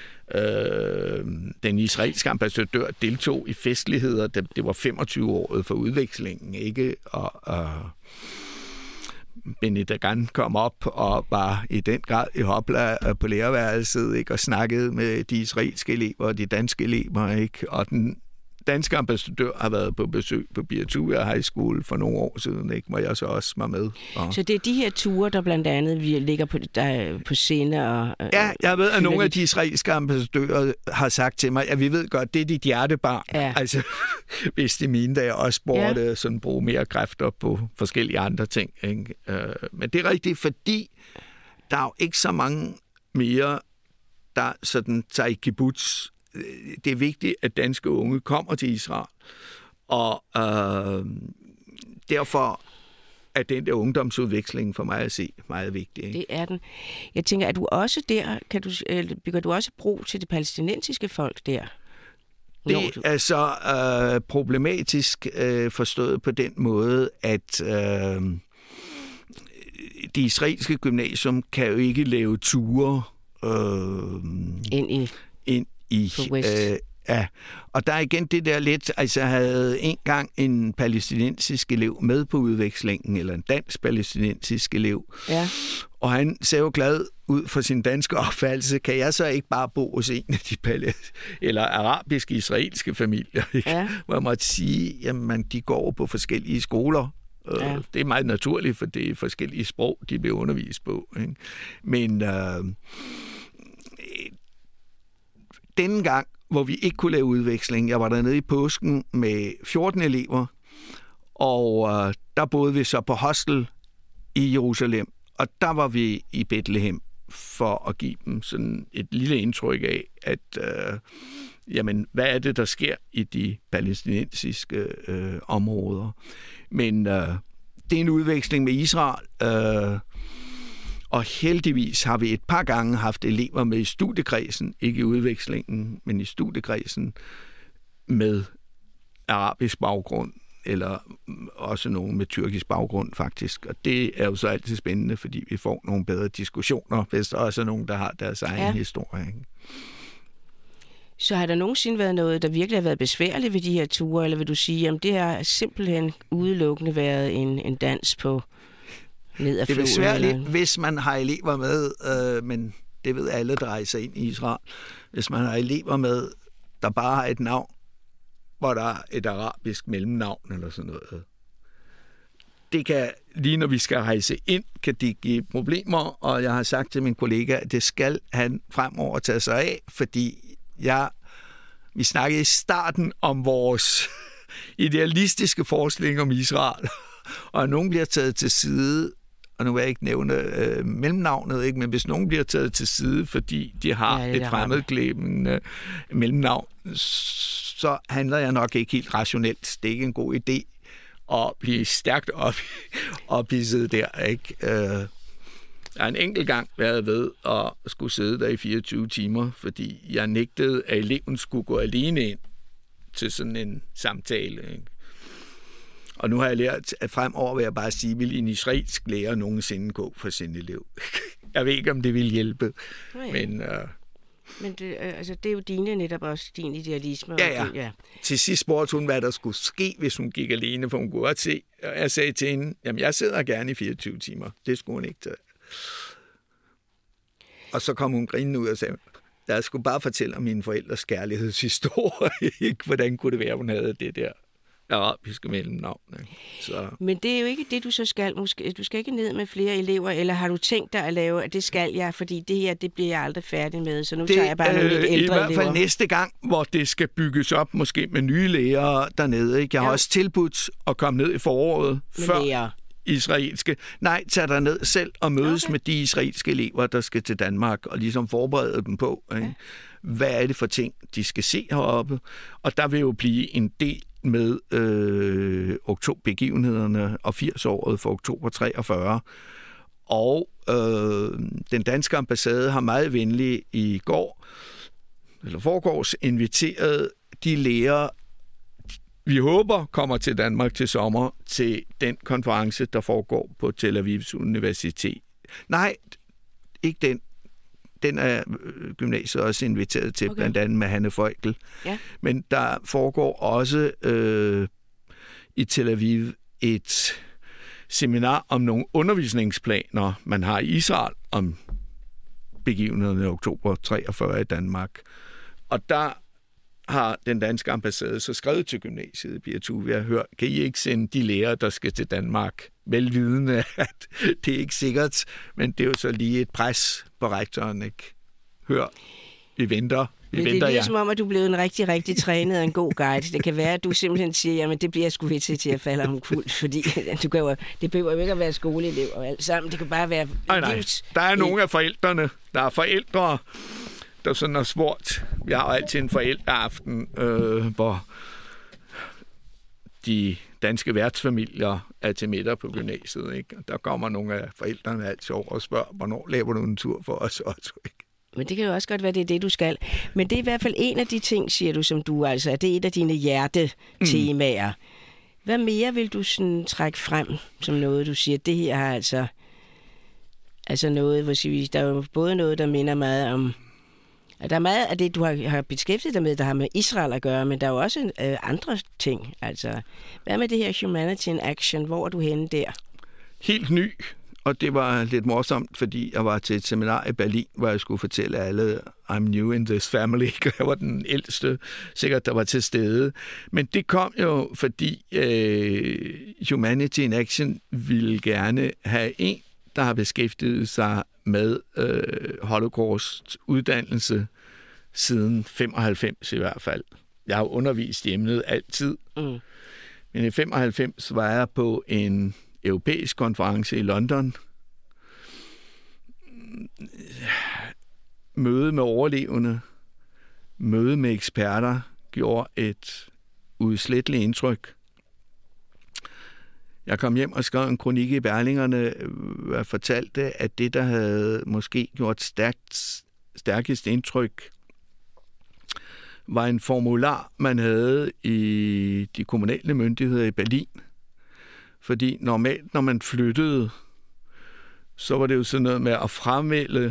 B: Den israelske ambassadør deltog i festligheder, det var 25-året for udvekslingen, ikke? Og Benny Dagan kom op og var i den grad i hopla på lærerværelset, ikke? Og snakkede med de israelske elever og de danske elever, ikke? Og den danske ambassadør har været på besøg på Birtua High School for nogle år siden, ikke? Hvor jeg så også var med.
A: Så det er de her ture, der blandt andet vi ligger på scene og...
B: Ja, jeg ved, at nogle af de israelske ambassadører har sagt til mig, at vi ved godt, det er dit hjertebarn. Ja. Altså, hvis det er mine, der jeg også burde sådan bruge mere kræfter på forskellige andre ting, ikke? Men det er rigtigt, fordi der er jo ikke så mange mere, der sådan tager i kibbutz. Det er vigtigt, at danske unge kommer til Israel, og derfor er den der ungdomsudveksling for mig at se meget vigtig. Ikke?
A: Det er den. Jeg tænker, at du også der, bygger du også bro til det palæstinensiske folk der?
B: Det er så problematisk forstået på den måde, at det israelske gymnasium kan jo ikke lave ture ind i ja. Og der er igen det der lidt, altså jeg havde engang en palæstinensisk elev med på udvekslingen, eller en dansk-palæstinensisk elev,
A: ja.
B: Og han ser jo glad ud for sin danske opfattelse. Kan jeg så ikke bare bo hos en af de eller arabiske, israelske familier? Ikke? Ja. Hvor jeg måtte sige, jamen de går på forskellige skoler. Ja. Det er meget naturligt, for det er forskellige sprog, de bliver undervist på. Ikke? Men denne gang, hvor vi ikke kunne lave udveksling, jeg var dernede i påsken med 14 elever, og der boede vi så på hostel i Jerusalem, og der var vi i Bethlehem for at give dem sådan et lille indtryk af, at jamen, hvad er det, der sker i de palæstinensiske områder. Men det er en udveksling med Israel, og heldigvis har vi et par gange haft elever med i studiekredsen, ikke i udvekslingen, men i studiekredsen med arabisk baggrund, eller også nogen med tyrkisk baggrund faktisk. Og det er jo så altid spændende, fordi vi får nogle bedre diskussioner, hvis der også er nogen, der har deres egen historie. Ikke?
A: Så har der nogensinde været noget, der virkelig har været besværligt ved de her ture, eller vil du sige, at det har simpelthen udelukkende været en dans på ned ad floden?
B: Det er besværligt, hvis man har elever med, men det ved alle, der rejser ind i Israel. Hvis man har elever med, der bare har et navn, hvor der er et arabisk mellemnavn eller sådan noget. Det kan, lige når vi skal rejse ind, kan det give problemer, og jeg har sagt til min kollega, at det skal han fremover tage sig af, fordi vi snakkede i starten om vores idealistiske forestilling om Israel, og nogen bliver taget til side, og nu vil jeg ikke nævne mellemnavnet, ikke, men hvis nogen bliver taget til side, fordi de har et fremmedklæbende mellemnavn, så handler jeg nok ikke helt rationelt. Det er ikke en god idé at blive stærkt ophidset der, ikke? Jeg har en enkelt gang været ved at skulle sidde der i 24 timer, fordi jeg nægtede, at eleven skulle gå alene ind til sådan en samtale. Ikke? Og nu har jeg lært, at fremover vil jeg bare sige, vil en israelsk lærer nogensinde gå for sin elev. Jeg ved ikke, om det vil hjælpe. Men
A: det, det er jo dine netop også, din idealisme.
B: Ja. Til sidst spurgte hun, hvad der skulle ske, hvis hun gik alene, for hun kunne godt se. Og jeg sagde til hende, jamen jeg sidder gerne i 24 timer. Det skulle hun ikke tage. Og så kom hun grinende ud og sagde, jeg skulle bare fortælle om mine forældres kærlighedshistorie. Hvordan kunne det være, hun havde det der arabiske mellemnavn. Så. Men
A: det er jo ikke det, du så skal. Du skal ikke ned med flere elever, eller har du tænkt dig at lave, at det skal jeg, fordi det her, det bliver jeg aldrig færdig med, så nu tager jeg bare nogle lidt ældre elever.
B: I hvert fald næste gang, hvor det skal bygges op, måske med nye lærere dernede. Ikke? Jeg har også tilbudt at komme ned i foråret før lærer. Israelske. Nej, tag dig ned selv og mødes med de israelske elever, der skal til Danmark, og ligesom forberede dem på, ikke? Hvad er det for ting, de skal se heroppe. Og der vil jo blive en del med oktoberbegivenhederne og 80-året for oktober 43. Og den danske ambassade har meget venligt i forgårs inviteret de lærere, vi håber kommer til Danmark til sommer, til den konference, der foregår på Tel Avivs Universitet. Nej, ikke den. Den er gymnasiet også inviteret til, blandt andet med Hanne Feugl. Ja. Men der foregår også i Tel Aviv et seminar om nogle undervisningsplaner, man har i Israel om begivenhederne i oktober 43 i Danmark. Og der har den danske ambassade så skrevet til gymnasiet, vi har hørt, kan I ikke sende de lærere, der skal til Danmark, velvidende, at det er ikke sikkert, men det er jo så lige et pres på rektoren, ikke? Hør, vi venter.
A: Det er ligesom om, at du er blevet en rigtig, rigtig trænet og en god guide. Det kan være, at du simpelthen siger, jamen det bliver jeg sgu ved til at falde om kul, fordi det behøver jo ikke at være skoleelev og alt sammen. Det kan bare være livs.
B: Der er nogle af forældrene, der er forældre, der sådan har spurgt. Vi har jo altid en forældreaften, hvor de danske værtsfamilier er til middag på gymnasiet, ikke? Og der kommer nogle af forældrene altid over og spørger, hvornår laver du en tur for os også, ikke?
A: Men det kan jo også godt være, det er det, du skal. Men det er i hvert fald en af de ting, siger du, som du altså, det er et af dine hjertetemaer. Hvad mere vil du sådan trække frem som noget, du siger, det her har altså noget, hvor siger, der er jo både noget, der minder meget om, der er meget af det, du har beskæftiget dig med, der har med Israel at gøre, men der er jo også andre ting. Altså, hvad med det her Humanity in Action? Hvor er du henne der?
B: Helt ny, og det var lidt morsomt, fordi jeg var til et seminar i Berlin, hvor jeg skulle fortælle alle, I'm new in this family. Jeg var den ældste, sikkert, der var til stede. Men det kom jo, fordi Humanity in Action ville gerne have en, der har beskæftiget sig med Holocaust-uddannelse siden 95 i hvert fald. Jeg har undervist i emnet altid. Men i 95 var jeg på en europæisk konference i London. Møde med overlevende, møde med eksperter gjorde et udsletteligt indtryk. Jeg kom hjem og skrev en kronik i Berlingerne, hvor jeg fortalte, at det, der havde måske gjort stærkest indtryk, var en formular, man havde i de kommunale myndigheder i Berlin. Fordi normalt, når man flyttede, så var det jo sådan noget med at fremmelde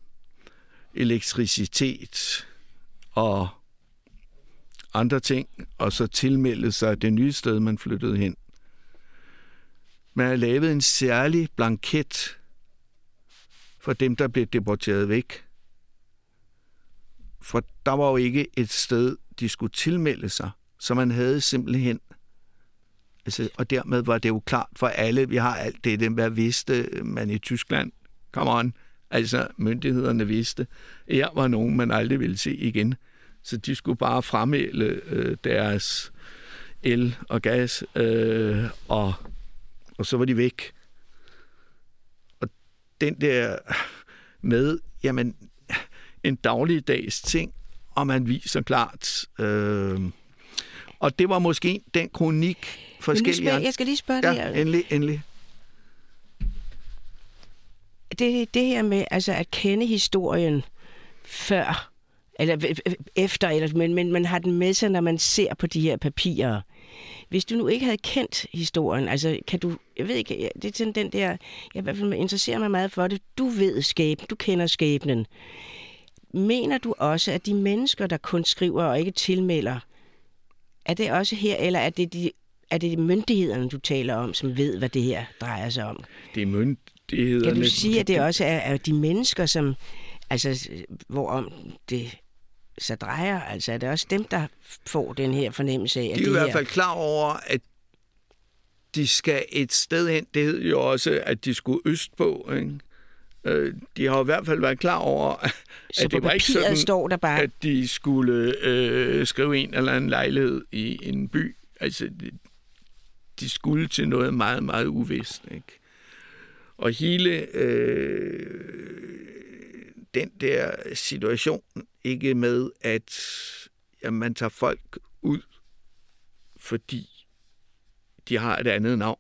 B: elektricitet og andre ting, og så tilmelde sig det nye sted, man flyttede hen. Man har lavet en særlig blanket for dem, der blev deporteret væk. For der var jo ikke et sted, de skulle tilmelde sig, så man havde simpelthen. Altså, og dermed var det jo klart for alle, vi har alt det, hvad vidste man i Tyskland? Come on. Altså, myndighederne vidste. Her var nogen, man aldrig ville se igen. Så de skulle bare fremmelde deres el og gas, og så var de væk. Og den der med, jamen, en dagligdags ting, og man viser klart. Og det var måske den kronik forskellige.
A: Jeg skal lige spørge dig.
B: Ja, endelig.
A: Det her med altså at kende historien før, eller efter, men man har den med sig, når man ser på de her papirer. Hvis du nu ikke havde kendt historien, altså kan du, jeg ved ikke, det er sådan den der, jeg i hvert fald interesserer mig meget for det, du ved skæbnen, du kender skæbnen. Mener du også, at de mennesker, der kun skriver og ikke tilmelder, er det også her, eller er det myndighederne, du taler om, som ved, hvad det her drejer sig om?
B: Det er myndighederne.
A: Kan du sige, at det også er de mennesker, som, altså, hvorom det så drejer, altså er det også dem, der får den her fornemmelse af, at
B: de er i hvert fald klar over, at de skal et sted hen. Det hed jo også, at de skulle østpå, ikke? De har i hvert fald været klar over, at det var ikke sådan,
A: står der bare,
B: at de skulle skrive en eller anden lejlighed i en by. Altså, de skulle til noget meget, meget uvist, ikke? Og hele den der situation, ikke med, at man tager folk ud, fordi de har et andet navn,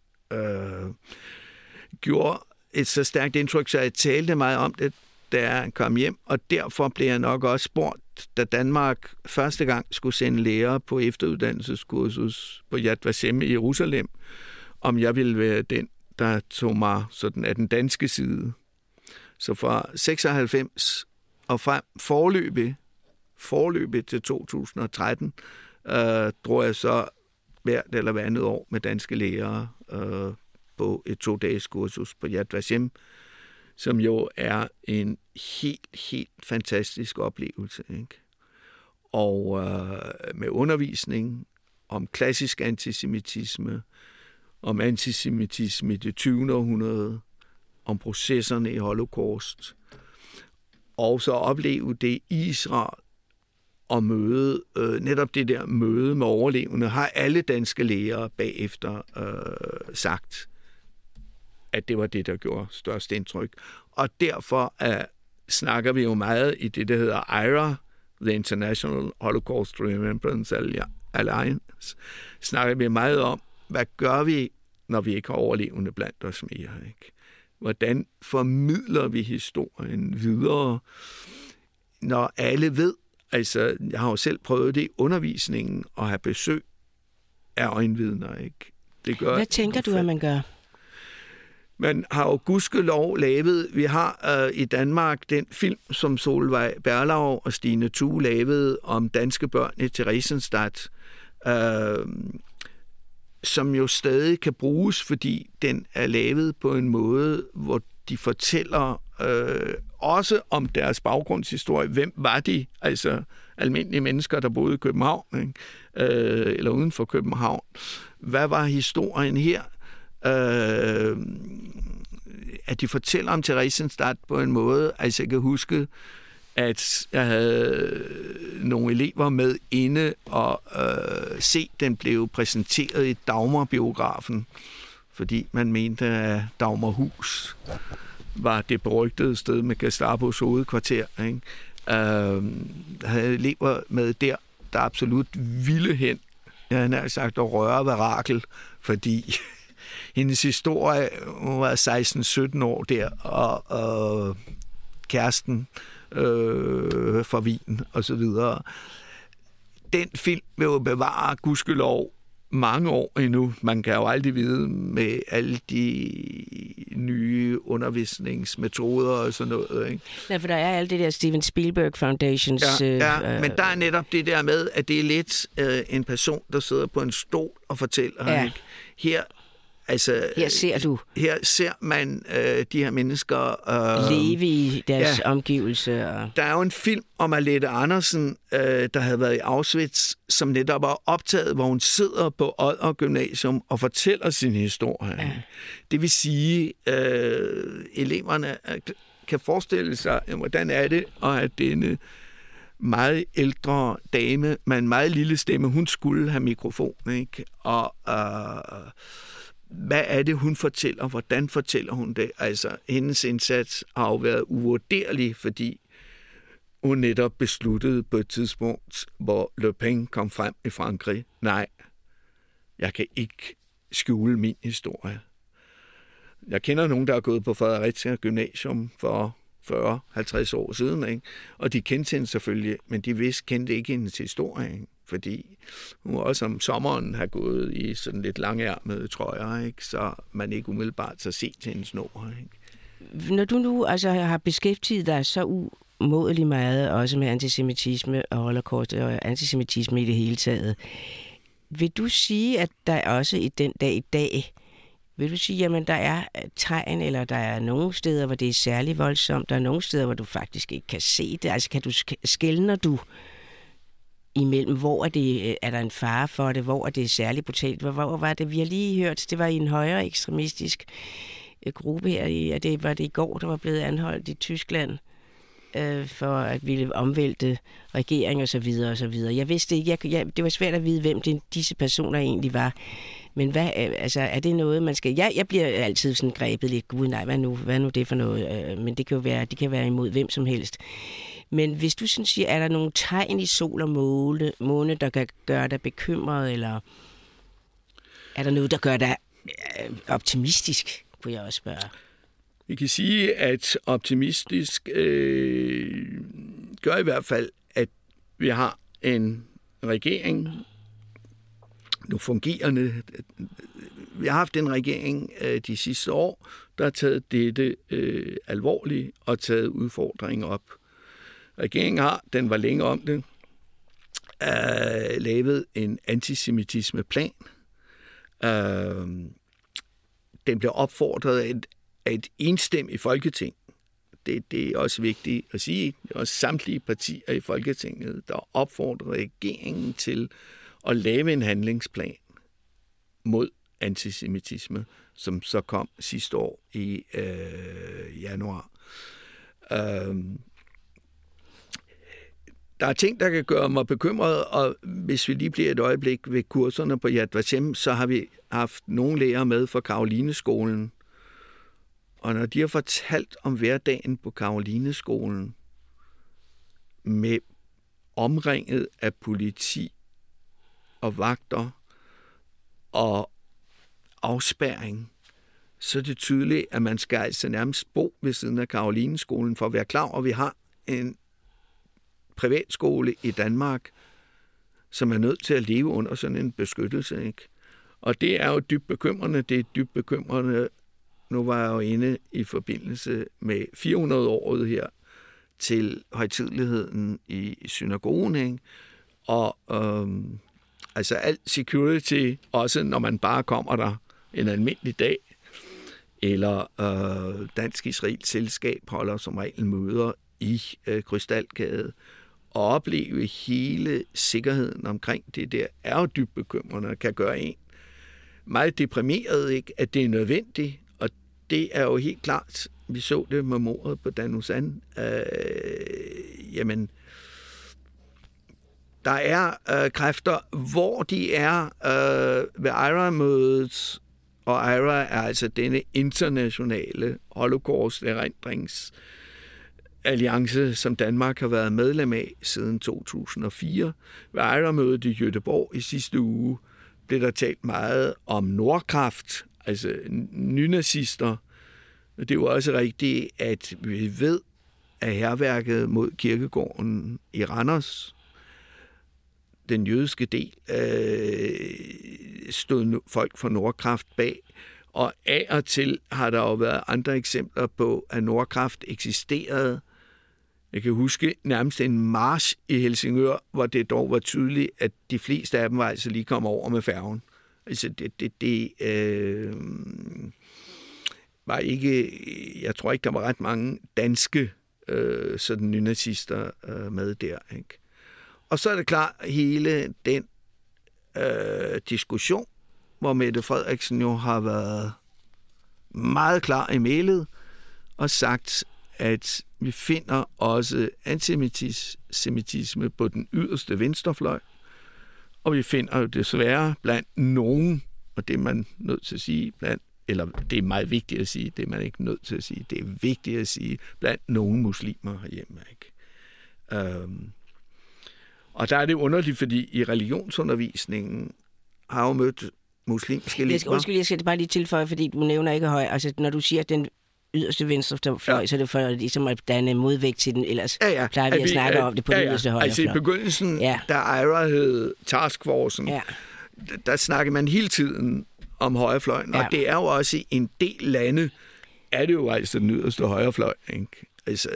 B: gjorde et så stærkt indtryk, så jeg talte meget om det, da jeg kom hjem, og derfor blev jeg nok også spurgt, da Danmark første gang skulle sende lærere på efteruddannelseskursus på Yad Vashem i Jerusalem, om jeg ville være den, der tog mig sådan af den danske side. Så fra 96 og frem forløbig til 2013, drog jeg så hvert eller hver andet år med danske lærere på et 2-dages kursus på Yad Vashem, som jo er en helt fantastisk oplevelse, ikke? Og med undervisning om klassisk antisemitisme, om antisemitisme i det 20. århundrede, om processerne i Holocaust, og så opleve det i Israel, og møde, netop det der møde med overlevende, har alle danske lærere bagefter sagt, at det var det, der gjorde størst indtryk. Og derfor snakker vi jo meget i det, der hedder IHRA, The International Holocaust Remembrance Alliance, snakker vi meget om, hvad gør vi, når vi ikke har overlevende blandt os mere, ikke? Hvordan formidler vi historien videre, når alle ved, altså jeg har jo selv prøvet det i undervisningen, at have besøg af øjenvidner, ikke? Det gør,
A: hvad tænker du, at man gør?
B: Man har jo gudskelov lavet, vi har i Danmark den film, som Solveig Berlau og Stine Thue lavede om danske børn i Theresienstadt, som jo stadig kan bruges, fordi den er lavet på en måde, hvor de fortæller også om deres baggrundshistorie. Hvem var de? Altså almindelige mennesker, der boede i København, ikke? Eller uden for København. Hvad var historien her? At de fortæller om Theresienstadt på en måde, altså jeg kan huske, at jeg havde nogle elever med inde og se, den blev præsenteret i Dagmar-biografen, fordi man mente, at Dagmarhus var det berygtede sted med Gestapos hovedkvarter, ikke? Jeg havde elever med der absolut ville hen. Jeg har sagt at røre ved Rakel, fordi hendes historie, hun var 16-17 år der, og kæresten fra Wien og så videre. Den film vil jo bevare gudskelov mange år endnu. Man kan jo aldrig vide med alle de nye undervisningsmetoder og sådan noget, ikke?
A: Ja, for der er alt det der Steven Spielberg Foundations...
B: Ja, men der er netop det der med, at det er lidt en person, der sidder på en stol og fortæller, ikke? Her ser man de her mennesker
A: leve i deres omgivelser.
B: Der er jo en film om Alette Andersen, der havde været i Auschwitz, som netop var optaget, hvor hun sidder på Odder Gymnasium og fortæller sin historie. Ja. Det vil sige, eleverne kan forestille sig, hvordan er det at have denne meget ældre dame med en meget lille stemme. Hun skulle have mikrofon, ikke? Og hvad er det, hun fortæller? Hvordan fortæller hun det? Altså, hendes indsats har jo været uvurderlig, fordi hun netop besluttede på et tidspunkt, hvor Le Pen kom frem i Frankrig. Nej, jeg kan ikke skjule min historie. Jeg kender nogen, der er gået på Fredericia Gymnasium for 40-50 år siden, ikke? Og de kendte hende selvfølgelig, men de kendte ikke hendes historie, ikke? Fordi hun også om sommeren har gået i sådan lidt langærmede trøjer, ikke? Så man ikke umiddelbart så set til hendes nummer, ikke?
A: Når du nu altså har beskæftiget dig så umådelig meget, også med antisemitisme og holocaust og antisemitisme i det hele taget, vil du sige, at der også i den dag i dag, vil du sige, jamen der er tegn, eller der er nogle steder, hvor det er særlig voldsomt, der er nogle steder, hvor du faktisk ikke kan se det, altså skelner du imellem, hvor er der en fare for det, hvor er det særligt brutalt, hvor var det, vi har lige hørt, det var i en højere ekstremistisk gruppe her, var det i går, der var blevet anholdt i Tyskland, for at ville omvælte regering og så videre og så videre. Jeg vidste ikke, det var svært at vide, hvem disse personer egentlig var. Men hvad, altså, er det noget, man skal... Jeg bliver altid sådan grebet lidt, gud nej, hvad er nu det for noget? Men det kan jo være, de kan være imod hvem som helst. Men hvis du sådan siger, er der nogle tegn i sol og måne, der kan gøre dig bekymret, eller er der noget, der gør dig optimistisk, kunne jeg også spørge?
B: Vi kan sige, at optimistisk gør i hvert fald, at vi har en regering, nu fungerende. Vi har haft en regering de sidste år, der har taget dette alvorligt og taget udfordringen op. Regeringen har, den var længe om det, lavet en antisemitismeplan. Den blev opfordret af et enstemmigt Folketing. Det er også vigtigt at sige. Det er også samtlige partier i Folketinget, der opfordrer regeringen til at lave en handlingsplan mod antisemitisme, som så kom sidste år i januar. Der er ting, der kan gøre mig bekymret, og hvis vi lige bliver et øjeblik ved kurserne på Yad Vashem, så har vi haft nogle lærere med fra Karolineskolen. Og når de har fortalt om hverdagen på Karolineskolen med omringet af politi og vagter og afspærring, så er det tydeligt, at man skal altså nærmest bo ved siden af Carolineskolen for at være klar over, at vi har en privatskole i Danmark, som er nødt til at leve under sådan en beskyttelse, ikke? Og det er jo dybt bekymrende. Det er dybt bekymrende. Nu var jeg jo inde i forbindelse med 400-året her til højtideligheden i synagogen, ikke? Og altså alt security, også når man bare kommer der en almindelig dag, eller Dansk-Israelsk Selskab holder som regel møder i Krystalgade, og opleve hele sikkerheden omkring det der, er jo dybt bekymrende og kan gøre en meget deprimeret, ikke? At det er nødvendigt, og det er jo helt klart, vi så det med mordet på Dan Uzan, jamen, der er kræfter, hvor de er ved IHRA-mødet, og IHRA er altså denne internationale holocaust-erindringsalliance, som Danmark har været medlem af siden 2004. Ved IHRA-mødet i Göteborg i sidste uge blev der talt meget om Nordkraft, altså nynazister. Det er jo også rigtigt, at vi ved, at hærværket mod kirkegården i Randers, den jødiske del, stod folk fra Nordkraft bag. Og af og til har der jo været andre eksempler på, at Nordkraft eksisterede. Jeg kan huske nærmest en march i Helsingør, hvor det dog var tydeligt, at de fleste af dem var altså lige kommet over med færgen. Altså det var ikke, jeg tror ikke, der var ret mange danske sådan nynazister med der, ikke? Og så er det klart, hele den diskussion, hvor Mette Frederiksen jo har været meget klar i mailet og sagt, at vi finder også antisemitisme på den yderste venstrefløj, og vi finder jo desværre blandt nogen, og det er man nødt til at sige, eller det er meget vigtigt at sige, det er man ikke nødt til at sige, det er vigtigt at sige, blandt nogle muslimer herhjemme, ikke? Og der er det underligt, fordi i religionsundervisningen har jo mødt muslimske elever.
A: Undskyld, jeg skal bare lige tilføje, fordi du nævner ikke høj. Altså, når du siger, at den yderste venstrefløj, så er det for ligesom at danne modvægt til den, ellers plejer vi at snakke om det på den yderste højre fløj.
B: Altså i begyndelsen, da IHRA hed Taskforcen, der snakker man hele tiden om højrefløjen, og det er jo også i en del lande, er det jo altså den yderste højrefløj, ikke? Altså,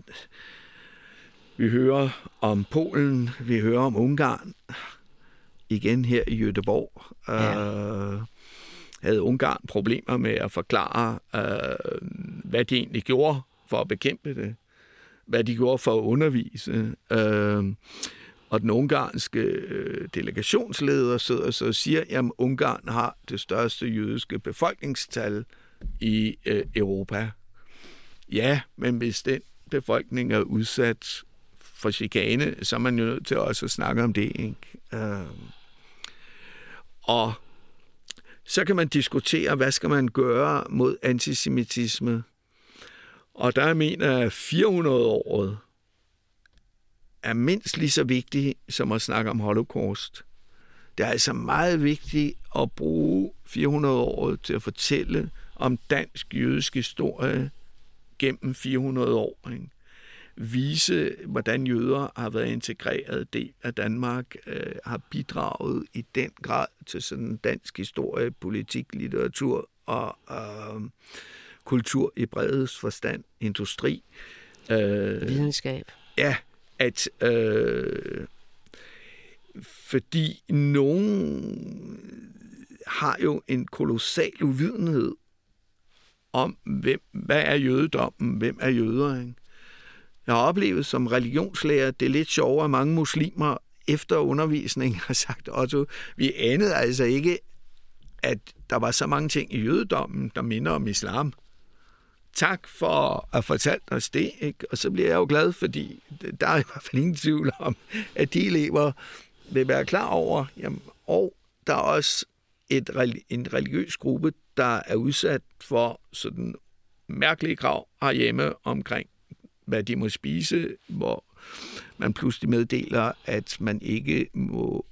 B: vi hører om Polen, vi hører om Ungarn, igen her i Göteborg. Havde Ungarn problemer med at forklare, hvad de egentlig gjorde for at bekæmpe det, hvad de gjorde for at undervise. Og den ungarske delegationsleder sidder så og siger, at Ungarn har det største jødiske befolkningstal i Europa. Ja, men hvis den befolkning er udsat for chikane, så er man jo nødt til også at snakke om det, ikke? Og så kan man diskutere, hvad skal man gøre mod antisemitisme. Og der mener jeg, at 400-året er mindst lige så vigtigt som at snakke om Holocaust. Det er altså meget vigtigt at bruge 400-året til at fortælle om dansk-jødisk historie gennem 400 år, ikke? Vise, hvordan jøder har været integreret del af Danmark, har bidraget i den grad til sådan dansk historie, politik, litteratur og kultur i bredest forstand, industri.
A: Videnskab.
B: Ja, at fordi nogen har jo en kolossal uvidenhed om, hvad er jødedommen, hvem er jøder, ikke? Jeg har oplevet som religionslærer, det er lidt sjovere, at mange muslimer efter undervisning har sagt, Otto, vi anede altså ikke, at der var så mange ting i jødedommen, der minder om islam. Tak for at have fortalt os det, ikke? Og så bliver jeg jo glad, fordi der er i hvert fald ingen tvivl om, at de elever vil være klar over, jamen, og der er også en religiøs gruppe, der er udsat for sådan mærkelige krav herhjemme omkring, hvad de må spise, hvor man pludselig meddeler, at man ikke må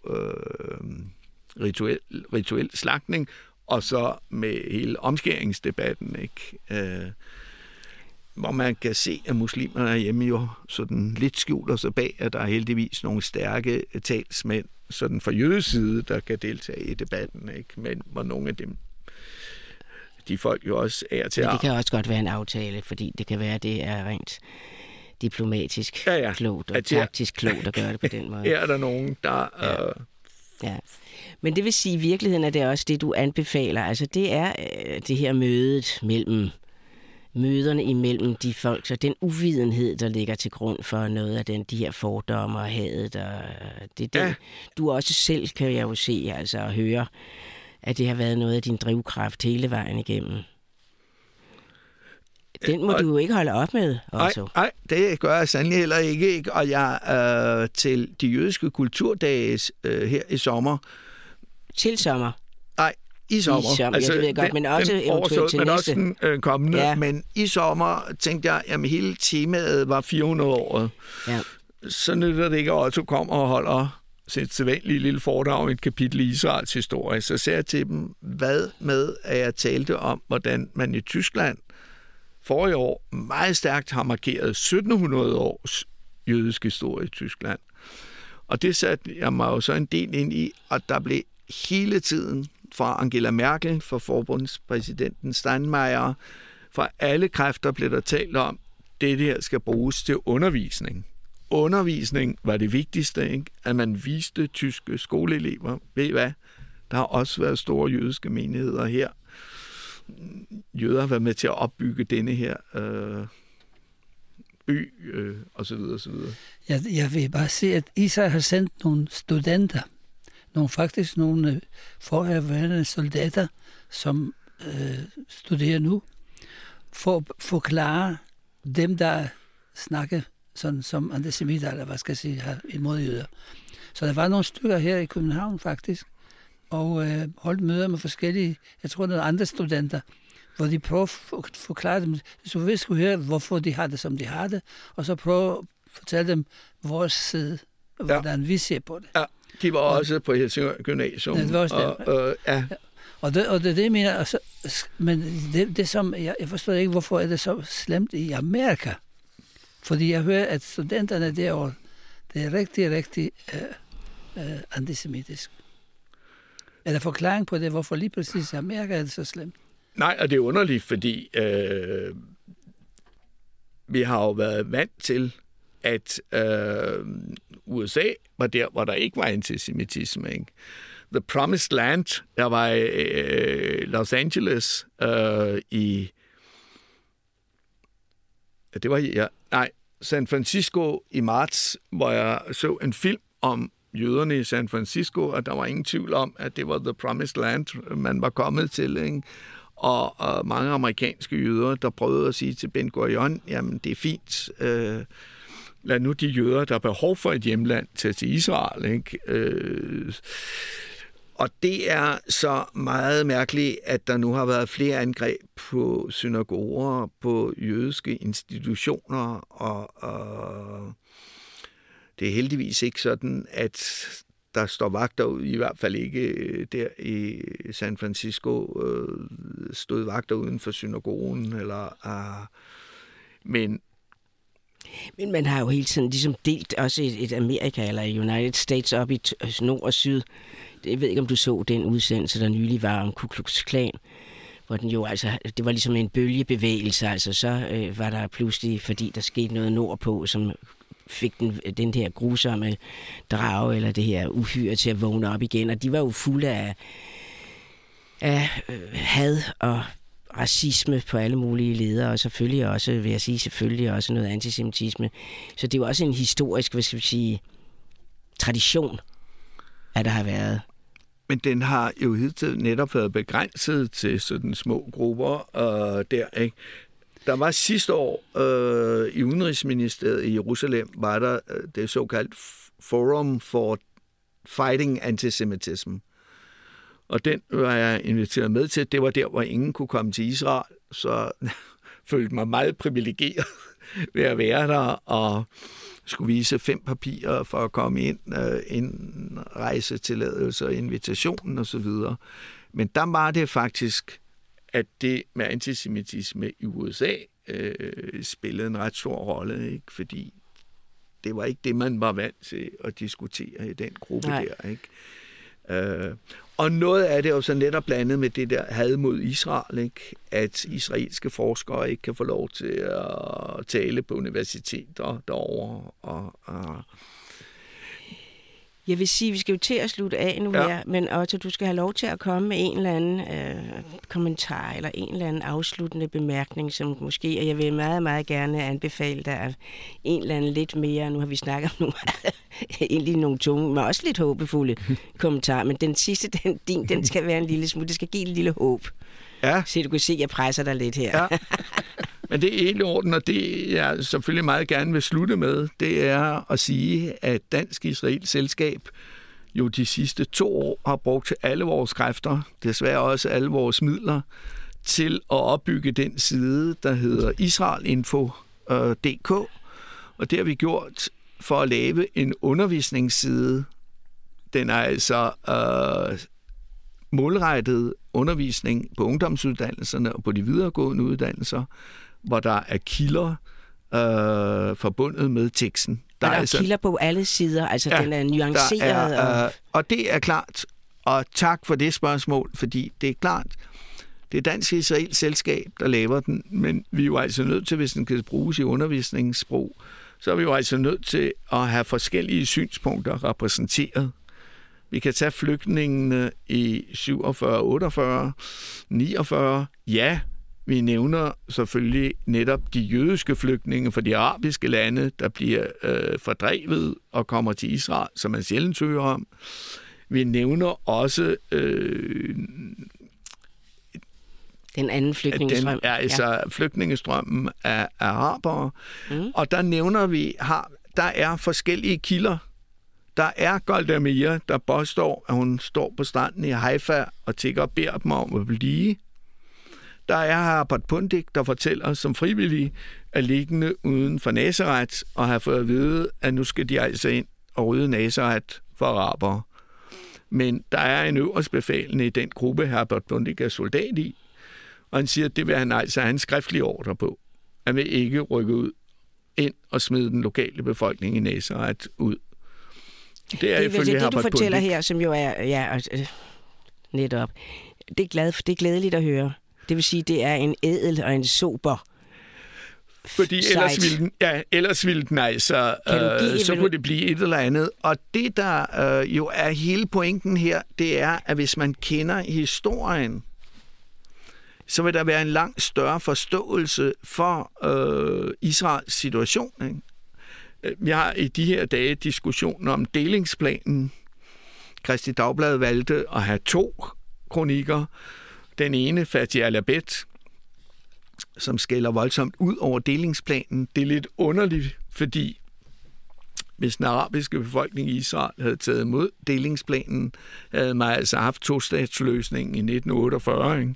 B: rituel slagtning, og så med hele omskæringsdebatten, ikke? Hvor man kan se, at muslimerne hjemme jo sådan lidt skjuler sig bag, at der er heldigvis nogle stærke talsmænd sådan fra jødes side, der kan deltage i debatten, ikke? Men hvor nogle af dem, de folk jo også er til.
A: Men det kan også godt være en aftale, fordi det kan være, at det er rent diplomatisk klogt og taktisk klogt at gøre det på den måde.
B: Her er der nogen, der...
A: Ja. Men det vil sige, at i virkeligheden er det også det, du anbefaler. Altså det er det her møderne imellem de folk, så den uvidenhed, der ligger til grund for noget af de her fordomme og hadet. Det er det, du også selv, kan jeg jo se, altså at høre, at det har været noget af din drivkraft hele vejen igennem. Den må du jo ikke holde op med, også.
B: Nej, det gør jeg sandelig heller ikke. Og jeg til de jødiske kulturdages her i sommer.
A: Til sommer?
B: Nej, i sommer.
A: Altså, det ved jeg godt, men også eventuelt til næste.
B: Men også den kommende. Ja. Men i sommer tænkte jeg, at hele temaet var 400 år. Ja. Så nytter det ikke, at Otto kommer og holder sit sædvanlige lille foredrag i et kapitel i Israels historie. Så ser jeg til dem, hvad med, at jeg talte om, hvordan man i Tyskland forrige år meget stærkt har markeret 1700 års jødisk historie i Tyskland. Og det satte jeg mig jo så en del ind i, og der blev hele tiden fra Angela Merkel, fra forbundspræsidenten Steinmeier, fra alle kræfter blev der talt om, det her skal bruges til undervisning. Undervisning var det vigtigste, ikke? At man viste tyske skoleelever, ved I hvad, der har også været store jødiske menigheder her. Jøder har været med til at opbygge denne her ø, og så videre, og så videre.
C: Jeg vil bare se, at Israel har sendt nogle studenter, nogle forhenværende soldater, som studerer nu, for at forklare dem, der snakker sådan som antisemitter, eller hvad skal jeg sige, her imod jøder. Så der var nogle stykker her i København faktisk, og holdt møder med forskellige, jeg tror, nogle andre studenter, hvor de prøver at forklare dem, så vi skulle høre, hvorfor de har det, som de har det, og så prøve at fortælle dem vores side, hvordan vi ser på det.
B: Ja, de var også på Helsingør Gymnasium.
C: Ja, det var også
B: ja.
C: Og det jeg mener, altså, men det som, jeg forstår ikke, hvorfor er det så slemt i Amerika? Fordi jeg hører, at studenterne derovre, det er rigtig antisemitisk. Er der forklaring på det, hvorfor lige præcis i Amerika er det så slemt?
B: Nej, og det er underligt, fordi vi har jo været vant til, at USA var der, hvor der ikke var antisemitisme. Ikke? The Promised Land, jeg var i Los Angeles San Francisco i marts, hvor jeg så en film om jøderne i San Francisco, og der var ingen tvivl om, at det var The Promised Land, man var kommet til, ikke? Og mange amerikanske jøder, der prøvede at sige til Ben Gurion, jamen det er fint, lad nu de jøder, der har behov for et hjemland, til Israel, ikke? Og det er så meget mærkeligt, at der nu har været flere angreb på synagoger, på jødiske institutioner, og det er heldigvis ikke sådan, at der står vagter ud, i hvert fald ikke der i San Francisco, stod vagter uden for synagogen, men
A: man har jo hele tiden ligesom delt også et Amerika, eller United States, op i nord og syd. Jeg ved ikke, om du så den udsendelse, der nylig var om Ku Klux Klan, hvor den jo altså, det var ligesom en bølgebevægelse, altså så var der pludselig, fordi der skete noget nordpå, som fik den her grusomme drage, eller det her uhyre til at vågne op igen, og de var jo fulde af had og racisme på alle mulige ledere, og selvfølgelig også, vil jeg sige, også noget antisemitisme. Så det er jo også en historisk, hvad skal vi sige, tradition, at der har været. Men
B: den har jo hidtil netop været begrænset til sådan små grupper der, ikke? Der var sidste år i Udenrigsministeriet i Jerusalem, var der det såkaldt Forum for Fighting Antisemitism. Og den var jeg inviteret med til. Det var der, hvor ingen kunne komme til Israel, så følte mig meget privilegeret ved at være der. skulle vise 5 papirer for at komme ind, indrejsetilladelse og invitationen osv. Men der var det faktisk, at det med antisemitisme i USA spillede en ret stor rolle, ikke? Fordi det var ikke det, man var vant til at diskutere i den gruppe der, ikke? Og noget af det er jo så netop blandet med det der had mod Israel, ikke? At israelske forskere ikke kan få lov til at tale på universiteter derovre.
A: Jeg vil sige, vi skal jo til at slutte af nu her, men Otto, du skal have lov til at komme med en eller anden kommentar, eller en eller anden afsluttende bemærkning, som måske, og jeg vil meget, meget gerne anbefale dig en eller anden lidt mere, nu har vi snakket om nogle, egentlig nogle tunge, men også lidt håbefulde kommentarer, men den sidste, den skal være en lille smule, det skal give en lille håb.
B: Ja.
A: Så du kan se, at jeg presser dig lidt her.
B: Ja. Men det er helt i orden, og det jeg selvfølgelig meget gerne vil slutte med, det er at sige, at Dansk-Israelsk Selskab jo de sidste 2 år har brugt alle vores kræfter, desværre også alle vores midler, til at opbygge den side, der hedder israelinfo.dk, og det har vi gjort for at lave en undervisningsside. Den er altså målrettet undervisning på ungdomsuddannelserne og på de videregående uddannelser, hvor der er kilder forbundet med teksten.
A: Der er altså kilder på alle sider, altså den er nuanceret.
B: Og det er klart, og tak for det spørgsmål, fordi det er klart, det er Dansk-Israelsk Selskab, der laver den, men vi er jo altså nødt til, hvis den kan bruges i undervisningssprog, så er vi jo altså nødt til at have forskellige synspunkter repræsenteret. Vi kan tage flygtningene i 47, 48, 49. Ja, vi nævner selvfølgelig netop de jødiske flygtninge fra de arabiske lande, der bliver fordrevet og kommer til Israel, som man sjældent hører om. Vi nævner også
A: den anden flygtningestrøm.
B: Flygtningestrømmen af arabere. Og der nævner vi, der er forskellige kilder. Der er Golda Meir, der påstår, at hun står på stranden i Haifa og tigger og beder dem om at blive. Der er Harpert Pundik, der fortæller, som frivillige er liggende uden for Nazaret og har fået at vide, at nu skal de altså ind og rydde Nazaret for arabere. Men der er en øverstbefalende i den gruppe, Harpert Pundik er soldat i, og han siger, at det vil han altså have en skriftlig ordre på. Han vil ikke rykke ud ind og smide den lokale befolkning i Nazaret ud.
A: Det er det, du fortæller her, som jo er netop. Det er glædeligt at høre. Det vil sige, det er en ædel og en sober.
B: Fordi ellers ville den altså, så kunne det blive et eller andet. Og det, der jo er hele pointen her, det er, at hvis man kender historien, så vil der være en langt større forståelse for Israels situation, ikke? Vi har i de her dage diskussioner om delingsplanen. Kristi Dagblad valgte at have 2 kronikker. Den ene, Fatih Al-Abed, som skælder voldsomt ud over delingsplanen. Det er lidt underligt, fordi hvis den arabiske befolkning i Israel havde taget imod delingsplanen, havde man altså haft 2-statsløsningen i 1948, ikke?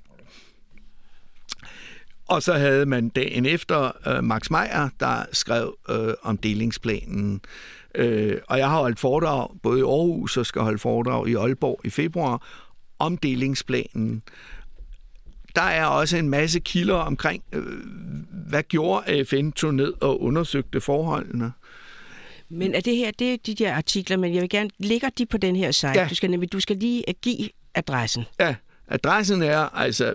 B: Og så havde man dagen efter Max Meyer, der skrev om delingsplanen. Og jeg har holdt foredrag både i Aarhus og skal holde foredrag i Aalborg i februar om delingsplanen. Der er også en masse kilder omkring, hvad gjorde FN tog ned og undersøgte forholdene.
A: Men er det her, det er de der artikler, men jeg vil gerne, ligger de på den her site? Ja. Du skal lige give adressen.
B: Ja, adressen er altså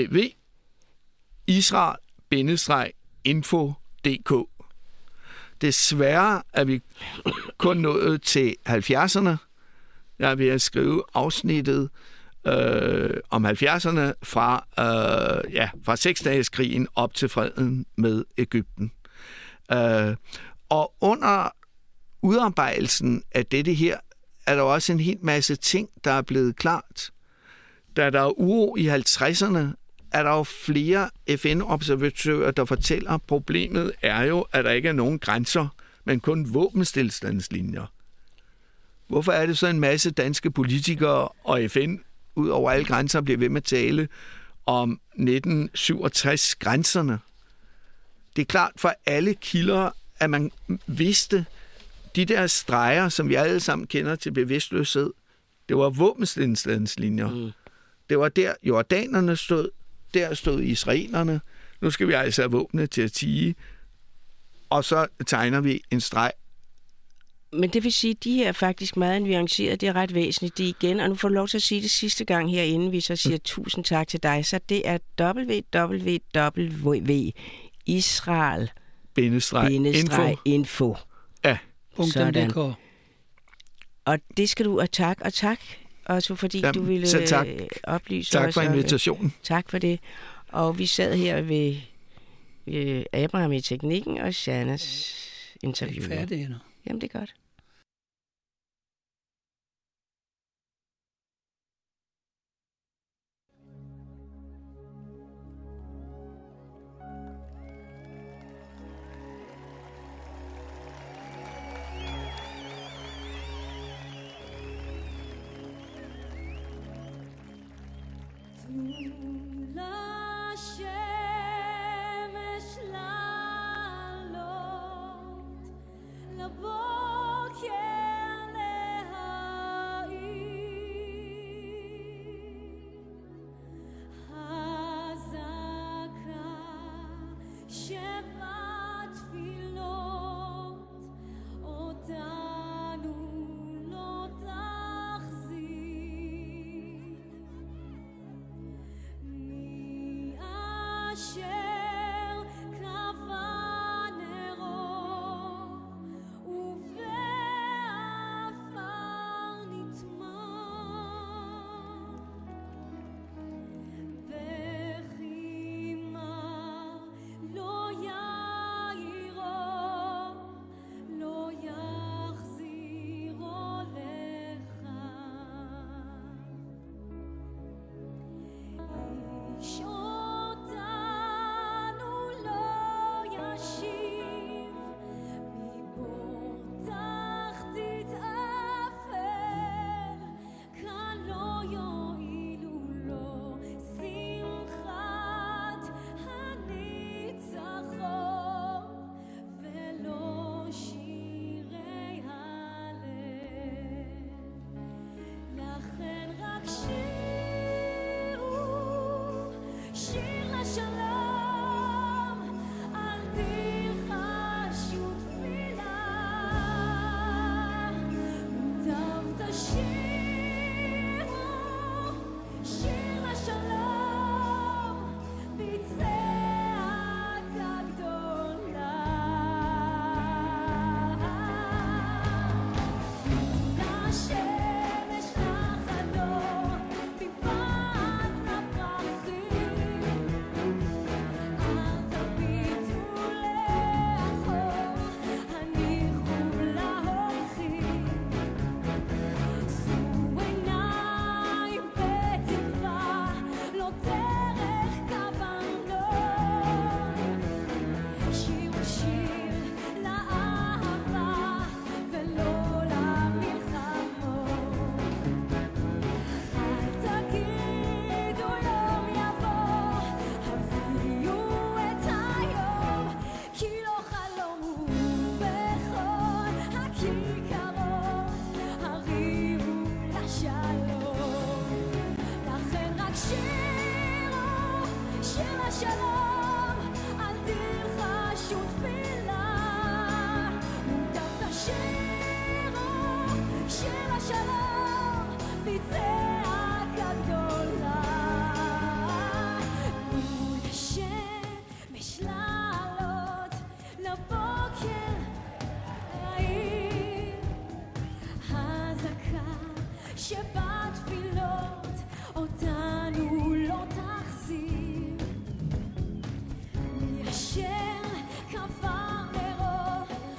B: www.israel-info.dk. Desværre er vi kun nået til 70'erne. Jeg er ved at skrive afsnittet om 70'erne fra 6-dageskrigen op til freden med Egypten. Og under udarbejdelsen af dette her, er der også en hel masse ting, der er blevet klart. Da der er uro i 50'erne, er der jo flere FN-observatører, der fortæller, at problemet er jo, at der ikke er nogen grænser, men kun våbenstilstandslinjer. Hvorfor er det så en masse danske politikere og FN ud over alle grænser bliver ved med at tale om 1967-grænserne? Det er klart for alle kilder, at man vidste, de der streger, som vi alle sammen kender til bevidstløshed, det var våbenstilstandslinjer. Mm. Det var der jordanerne stod, der stod israelerne. Nu skal vi altså have våbne til at tie. Og så tegner vi en streg.
A: Men det vil sige, at de her er faktisk meget nuanceret. Det er ret væsentligt, det igen. Og nu får du lov til at sige det sidste gang herinde, vi så siger tusind tak til dig. Så det er www.israel-info.
B: Ja.
C: Sådan.
A: Og det skal du have tak. Og tak, Otto, fordi du ville oplyse
B: tak
A: os.
B: Tak for invitationen.
A: Tak for det. Og vi sad her ved Abraham i teknikken og Shannas interview.
C: Det er ikke færdigt endnu.
A: Jamen, det er godt.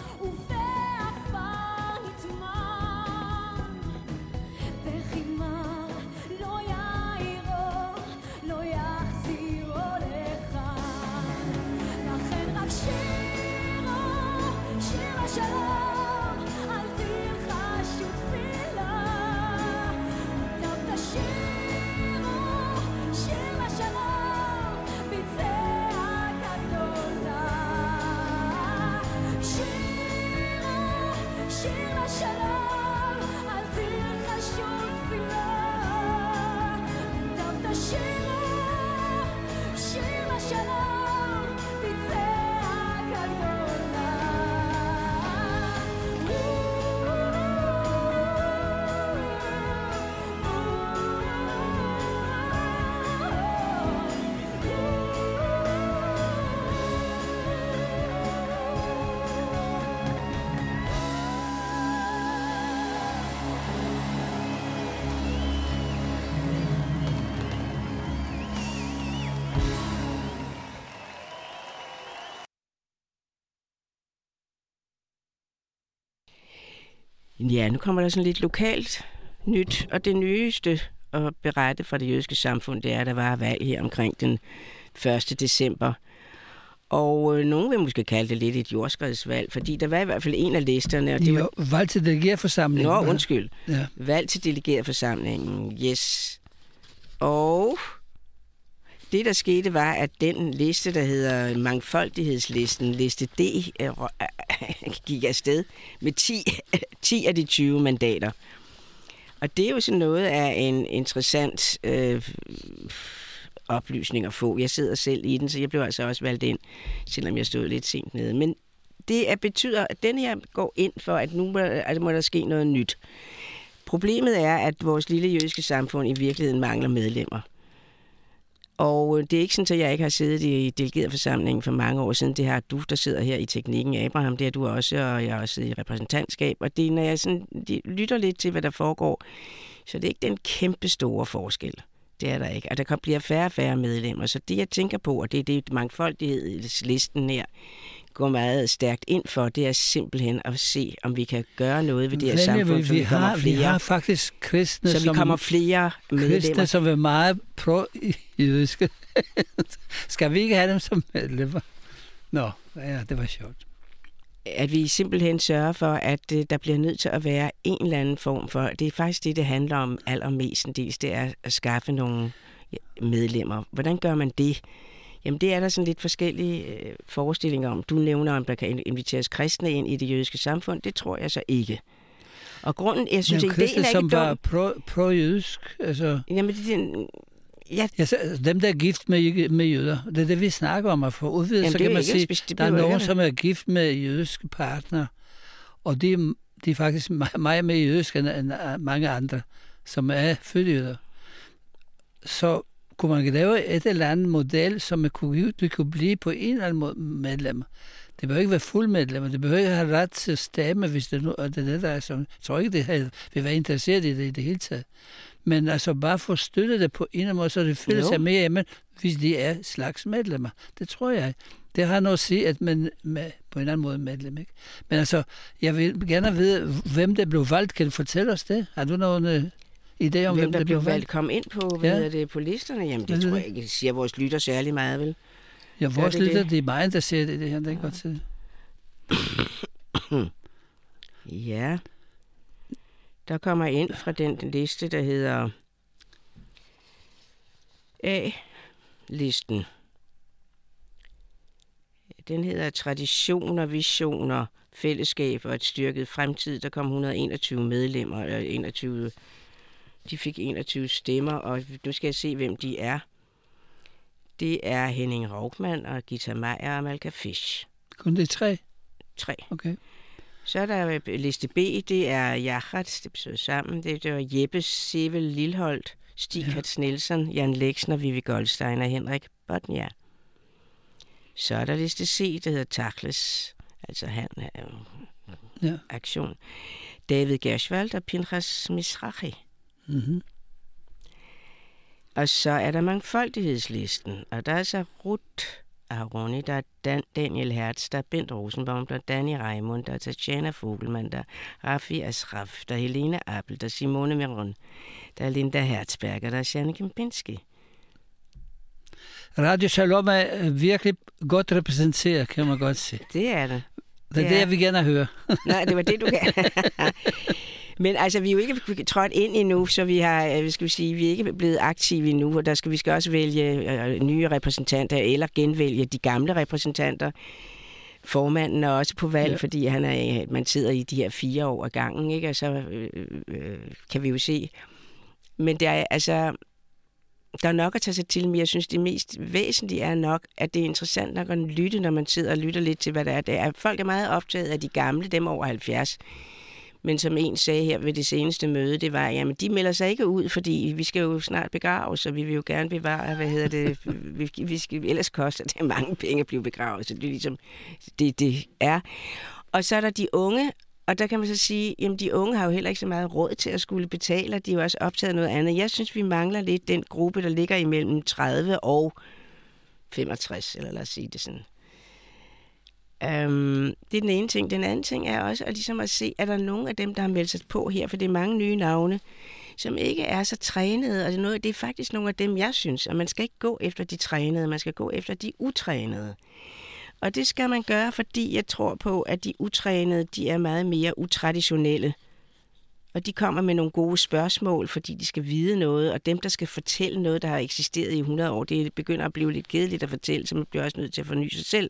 D: בחימה
A: Ja, nu kommer der sådan lidt lokalt nyt, og det nyeste at berette fra det jødiske samfund, det er, at der var valg her omkring den 1. december. Og nogen vil måske kalde det lidt et jordskredsvalg, fordi der var i hvert fald en af listerne. Og det var
C: valg til delegerforsamlingen.
A: Nå, undskyld. Ja. Valg til delegerforsamlingen, yes. Og det, der skete, var, at den liste, der hedder mangfoldighedslisten, liste D, gik afsted med 10 af de 20 mandater. Og det er jo sådan noget af en interessant oplysning at få. Jeg sidder selv i den, så jeg blev altså også valgt ind, selvom jeg stod lidt sent nede. Men det betyder, at den her går ind for, at nu må der ske noget nyt. Problemet er, at vores lille jødiske samfund i virkeligheden mangler medlemmer. Og det er ikke sådan, at jeg ikke har siddet i delegerforsamlingen for mange år siden. Det har du, der sidder her i teknikken, Abraham. Det har du også, og jeg har også siddet i repræsentantskab. Og det er, når jeg sådan, lytter lidt til, hvad der foregår, så det er ikke den kæmpe store forskel. Det er der ikke. Og der bliver færre og færre medlemmer. Så det, jeg tænker på, og det er mangfoldighedslisten her, går meget stærkt ind for, det er simpelthen at se, om vi kan gøre noget ved det her samfund, så vi
C: har faktisk kristne,
A: så vi kommer flere medlemmer.
C: Kristne, som er meget pro-jødiske. Skal vi ikke have dem som medlemmer? Nå, ja, det var sjovt.
A: At vi simpelthen sørger for, at der bliver nødt til at være en eller anden form for, det er faktisk det handler om allermestendels, det er at skaffe nogle medlemmer. Hvordan gør man det? Jamen, det er der sådan lidt forskellige forestillinger om. Du nævner, om der kan inviteres kristne ind i det jødiske samfund. Det tror jeg så ikke. Og grunden, jeg synes,
C: kristne, ideen er som var pro-jødisk, altså...
A: Jamen,
C: dem, der er gift med jøder, det er det, vi snakker om at få udvidet. Så kan man sige, der er nogen, som er gift med jødiske partnere, og de er faktisk meget mere jødiske end mange andre, som er født jøder. Så kunne man lave et eller andet model, som det kunne blive på en eller anden medlem. Det behøver ikke være fuld medlemmer. Det behøver ikke have ret til at stemme, hvis det er det, der er sådan. Jeg tror ikke, det vil være interesseret i det i det hele taget. Men altså bare få støttet det på en eller anden måde, så det føler sig mere hjemme, hvis de er slags medlemmer. Det tror jeg. Det har noget at sige, at man på en eller anden måde er medlem, ikke? Men altså, jeg vil gerne vide, hvem der blev valgt. Kan du fortælle os det? Har du nogen idé om, hvem der blev valgt?
A: Kom ind på, det på listerne? Jamen, det tror jeg ikke. Det siger vores lytter særlig meget, vel?
C: Ja, vores lytter, det er meget interesseret i det her. Det er godt til.
A: Ja. Der kommer ind fra den liste, der hedder A-listen. Den hedder Traditioner, Visioner, Fællesskab og et styrket fremtid. Der kom 121 medlemmer, og 21, de fik 21 stemmer, og nu skal jeg se, hvem de er. Det er Henning Raugmann og Gita Meyer og Malka Fisch.
C: Kun det er 3?
A: 3.
C: Okay.
A: Så er der liste B, det er Jachat, det betyder sammen. Det er Jeppe Sevel Lilholdt, Stig Katz Nielsen, Jan Leksner, Vivi Goldstein og Henrik Botnia. Så er der liste C, det hedder Takles, altså han aktion. David Gershwald og Pinchas Mizrahi.
C: Mm-hmm.
A: Og så er der mangfoldighedslisten, og der er så Ruth Aharoni, der er Daniel Hertz, der er Bent Rosenbaum, der er Danny Raimund, der er Tatjana Vogelmann, der er Rafi Asraf, der er Helena Appel, der er Simone Meron, der er Linda Herzberger, der er Janne Kempinski.
C: Radio Shalom er virkelig godt repræsenteret, kan man godt sige.
A: Det er det.
C: Det er det, jeg vil gerne høre.
A: Nej, det var det, du kan. Men altså, vi er jo ikke trådt ind endnu, så vi har, skal vi sige, vi er ikke blevet aktive endnu, og vi skal også vælge nye repræsentanter, eller genvælge de gamle repræsentanter. Formanden er også på valg, fordi man sidder i de her 4 år ad gangen, ikke? Og så kan vi jo se. Men der er altså, der er nok at tage sig til, men jeg synes, det mest væsentlige er nok, at det er interessant nok at lytte, når man sidder og lytter lidt til, hvad der er. Folk er meget optaget af de gamle, dem over 70. Men som en sagde her ved det seneste møde, det var, jamen de melder sig ikke ud, fordi vi skal jo snart begraves, så vi vil jo gerne bevare, vi skal, ellers koster det mange penge at blive begravet, så det er ligesom, det er. Og så er der de unge, og der kan man så sige, jamen de unge har jo heller ikke så meget råd til at skulle betale, og de er jo også optaget af noget andet. Jeg synes, vi mangler lidt den gruppe, der ligger imellem 30 og 65, eller lad os sige det sådan. Det er den ene ting. Den anden ting er også at, ligesom at se, er der nogen af dem, der har meldt sig på her, for det er mange nye navne, som ikke er så trænede, og det er faktisk nogle af dem, jeg synes, at man skal ikke gå efter de trænede, man skal gå efter de utrænede. Og det skal man gøre, fordi jeg tror på, at de utrænede, de er meget mere utraditionelle. Og de kommer med nogle gode spørgsmål, fordi de skal vide noget, og dem, der skal fortælle noget, der har eksisteret i 100 år, det begynder at blive lidt kedeligt at fortælle, så man bliver også nødt til at forny sig selv.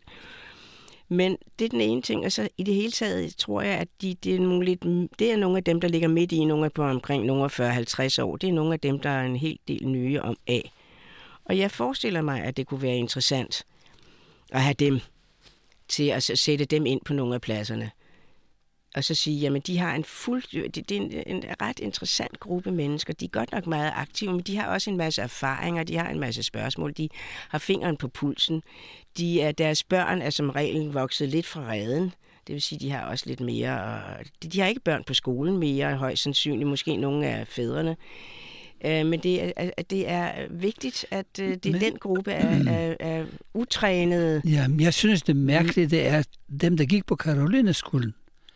A: Men det er den ene ting, og så i det hele taget tror jeg, at det er nogle af dem, der ligger midt i, nogle på omkring nogle 40-50 år. Det er nogle af dem, der er en hel del nye om af. Og jeg forestiller mig, at det kunne være interessant at have dem til at sætte dem ind på nogle af pladserne. Og så sige, jamen de har det er en ret interessant gruppe mennesker. De er godt nok meget aktive, men de har også en masse erfaringer, de har en masse spørgsmål, de har fingeren på pulsen. Deres børn er som regel vokset lidt fra reden. Det vil sige, de har også lidt mere. De har ikke børn på skolen mere, højst sandsynligt, måske nogle af fædrene. Men det er vigtigt, at den gruppe er utrænede.
C: Ja, jeg synes, det mærkelige, det er dem, der gik på Karolineskolen.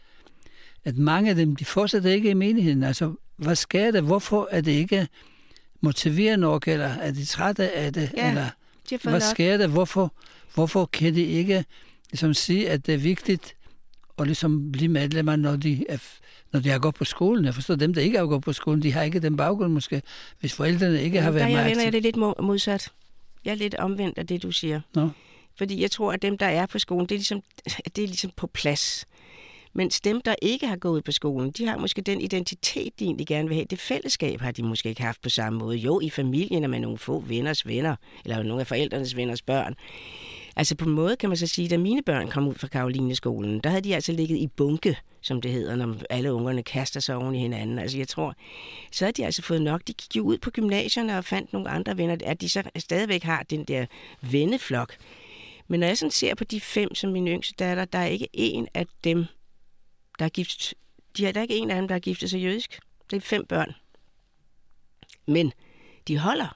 C: At mange af dem, de fortsætter ikke i menigheden. Altså, hvad sker der? Hvorfor er det ikke motiverende nok, eller er de trætte af det?
A: Ja,
C: eller hvad sker der? Hvorfor kan de ikke ligesom sige, at det er vigtigt at ligesom blive medlemmer, når de har gået på skolen? Jeg forstår, dem, der ikke har gået på skolen, de har ikke den baggrund måske, hvis forældrene ikke har været meget aktive.
A: Jeg er lidt modsat. Jeg er lidt omvendt af det, du siger.
C: Nå.
A: Fordi jeg tror, at dem, der er på skolen, det er ligesom på plads. Mens dem, der ikke har gået på skolen, de har måske den identitet, de egentlig gerne vil have. Det fællesskab har de måske ikke haft på samme måde. Jo, i familien er man nogle få venners venner, eller nogle af forældrenes venners børn. Altså på en måde kan man så sige, at da mine børn kom ud fra Karolineskolen, der havde de altså ligget i bunke, som det hedder, når alle ungerne kaster sig oven i hinanden. Altså jeg tror, så havde de altså fået nok. De gik jo ud på gymnasierne og fandt nogle andre venner, at de så stadigvæk har den der venneflok. Men når jeg sådan ser på de 5, som min yngste datter, der er ikke en af dem, der er gift. Der er ikke en af dem, der er giftet sig jødisk. Det er 5 børn. Men de holder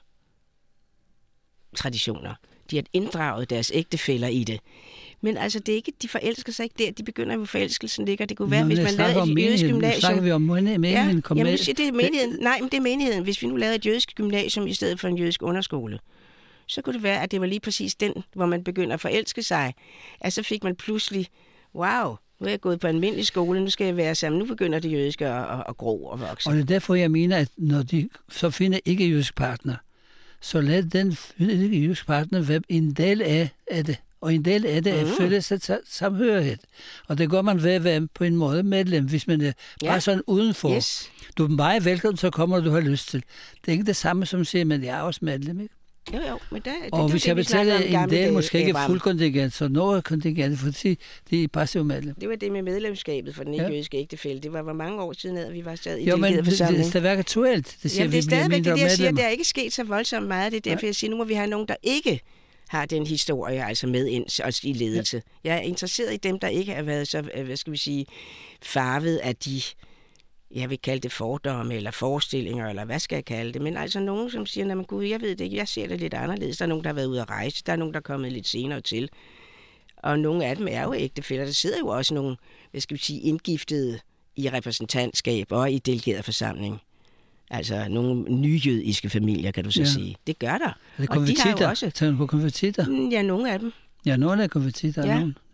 A: traditioner. De har inddraget deres ægtefæller i det. Men altså, det er ikke, de forelsker sig ikke der. De begynder jo, forelskelsen ligger. Det kunne være, hvis man lavede et jødisk gymnasium. Nu
C: snakker vi om menigheden.
A: Ja, jamen, det er menigheden. Nej, men det er menigheden. Hvis vi nu lavede et jødisk gymnasium i stedet for en jødisk underskole, så kunne det være, at det var lige præcis den, hvor man begynder at forelske sig. Altså fik man pludselig, wow, nu er jeg gået på almindelig skole, nu skal jeg være sammen. Nu begynder det jødiske at gro og vokse.
C: Og det er derfor, jeg mener, at når de så finder ikke-jødisk partner, så lad den ikke-jødisk partner være en del af det. Og en del af det er fælles samhørighed. Og det gør man ved at være på en måde medlem, hvis man er bare sådan udenfor. Yes. Du er meget velkommen, så kommer du har lyst til. Det er ikke det samme som at sige, men jeg er også medlem, ikke?
A: Jo, men
C: og hvis jeg betaler en del, måske ikke fuld kontingent, så noget kontingent, fordi de er passive medlem.
A: Det var det med medlemskabet for den ikke-jødiske ægtefælle. Det var hvor mange år siden, at vi var stadig i
C: delegeret forsamling. Jo, men det er stadigvæk aktuelt.
A: Det er stadigvæk det, jeg siger. Der er ikke sket så voldsomt meget. Det er derfor, jeg siger, nu må vi have nogen, der ikke har den historie altså med ind også i ledelse. Ja. Jeg er interesseret i dem, der ikke har været så, hvad skal vi sige, farvet af de, jeg vil kalde det fordomme eller forestillinger, eller hvad skal jeg kalde det, men altså nogen, som siger, men gud, jeg ved det ikke, jeg ser det lidt anderledes. Der er nogen, der har været ude at rejse, der er nogen, der er kommet lidt senere til, og nogle af dem er jo ægtefæller. Der sidder jo også nogle, hvad skal vi sige, indgiftede i repræsentantskab og i delegeret forsamling. Altså nogle nyjødiske familier, kan du så sige. Det gør der.
C: Er det konvertitter? Og de har jo også... Tager du på konvertitter?
A: Ja, nogle af dem.
C: Ja, nogle er konvertitter. Ja. Nogen.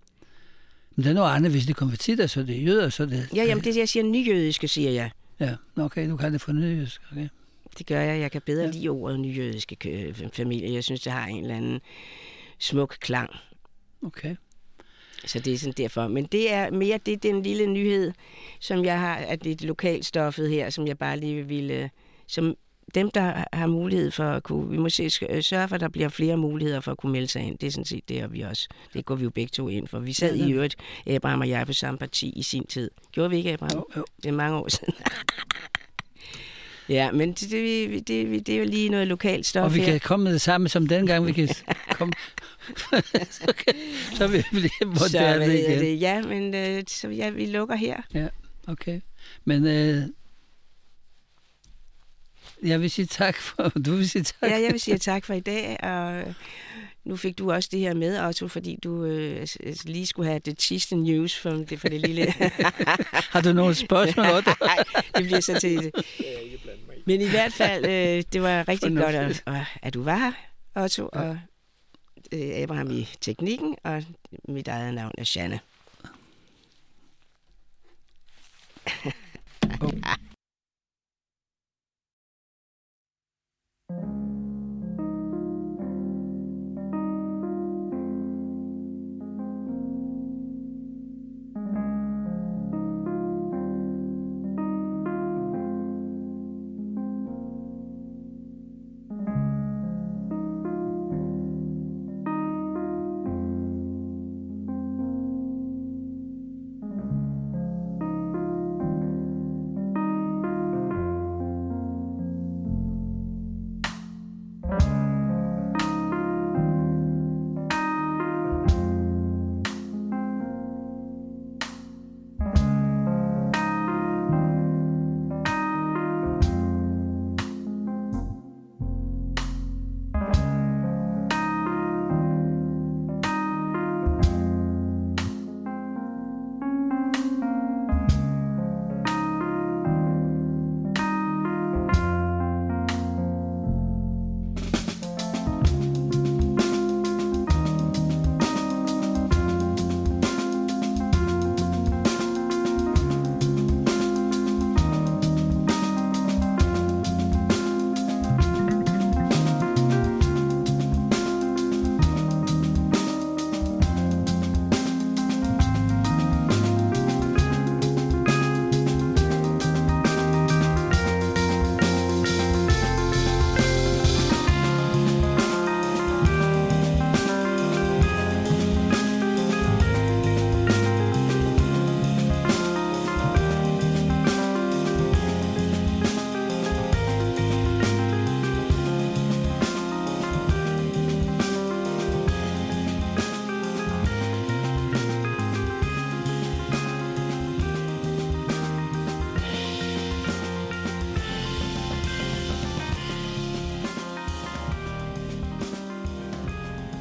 C: Men det er noget andet, hvis det er konvertitter, så det er jøder, så det...
A: Ja, jamen det jeg siger nyjødiske, siger jeg.
C: Ja, okay, du kan det for nyjødisk, okay.
A: Det gør jeg. Jeg kan bedre lide ordet nyjødiske familie. Jeg synes, det har en eller anden smuk klang.
C: Okay.
A: Så det er sådan derfor. Men det er mere den lille nyhed, som jeg har, at det er lokalstoffet her, som jeg bare lige ville... Som dem, der har mulighed for at kunne... Vi må sørge for, at der bliver flere muligheder for at kunne melde sig ind. Det er sådan set det, og vi også. Det går vi jo begge to ind for. Vi sad i øvrigt, Abraham og jeg, på samme parti i sin tid. Gjorde vi ikke, Abraham?
C: Jo.
A: Det er mange år siden. Ja, men det er jo lige noget lokalt stof.
C: Og vi kan komme med det samme som dengang, vi kan komme... så vi bliver moderne igen.
A: Det. Ja, men så vi lukker her.
C: Ja, okay. Men jeg vil sige tak for... Du vil sige tak.
A: Ja, jeg vil sige tak for i dag, og Nu fik du også det her med, Otto, fordi du lige skulle have det sidste news for det lille...
C: Har du nogle spørgsmål, Otto?
A: Nej, det bliver så til det. Men i hvert fald, det var rigtig godt, at du var her, Otto, og Abraham i teknikken, og mit eget navn er Shanne.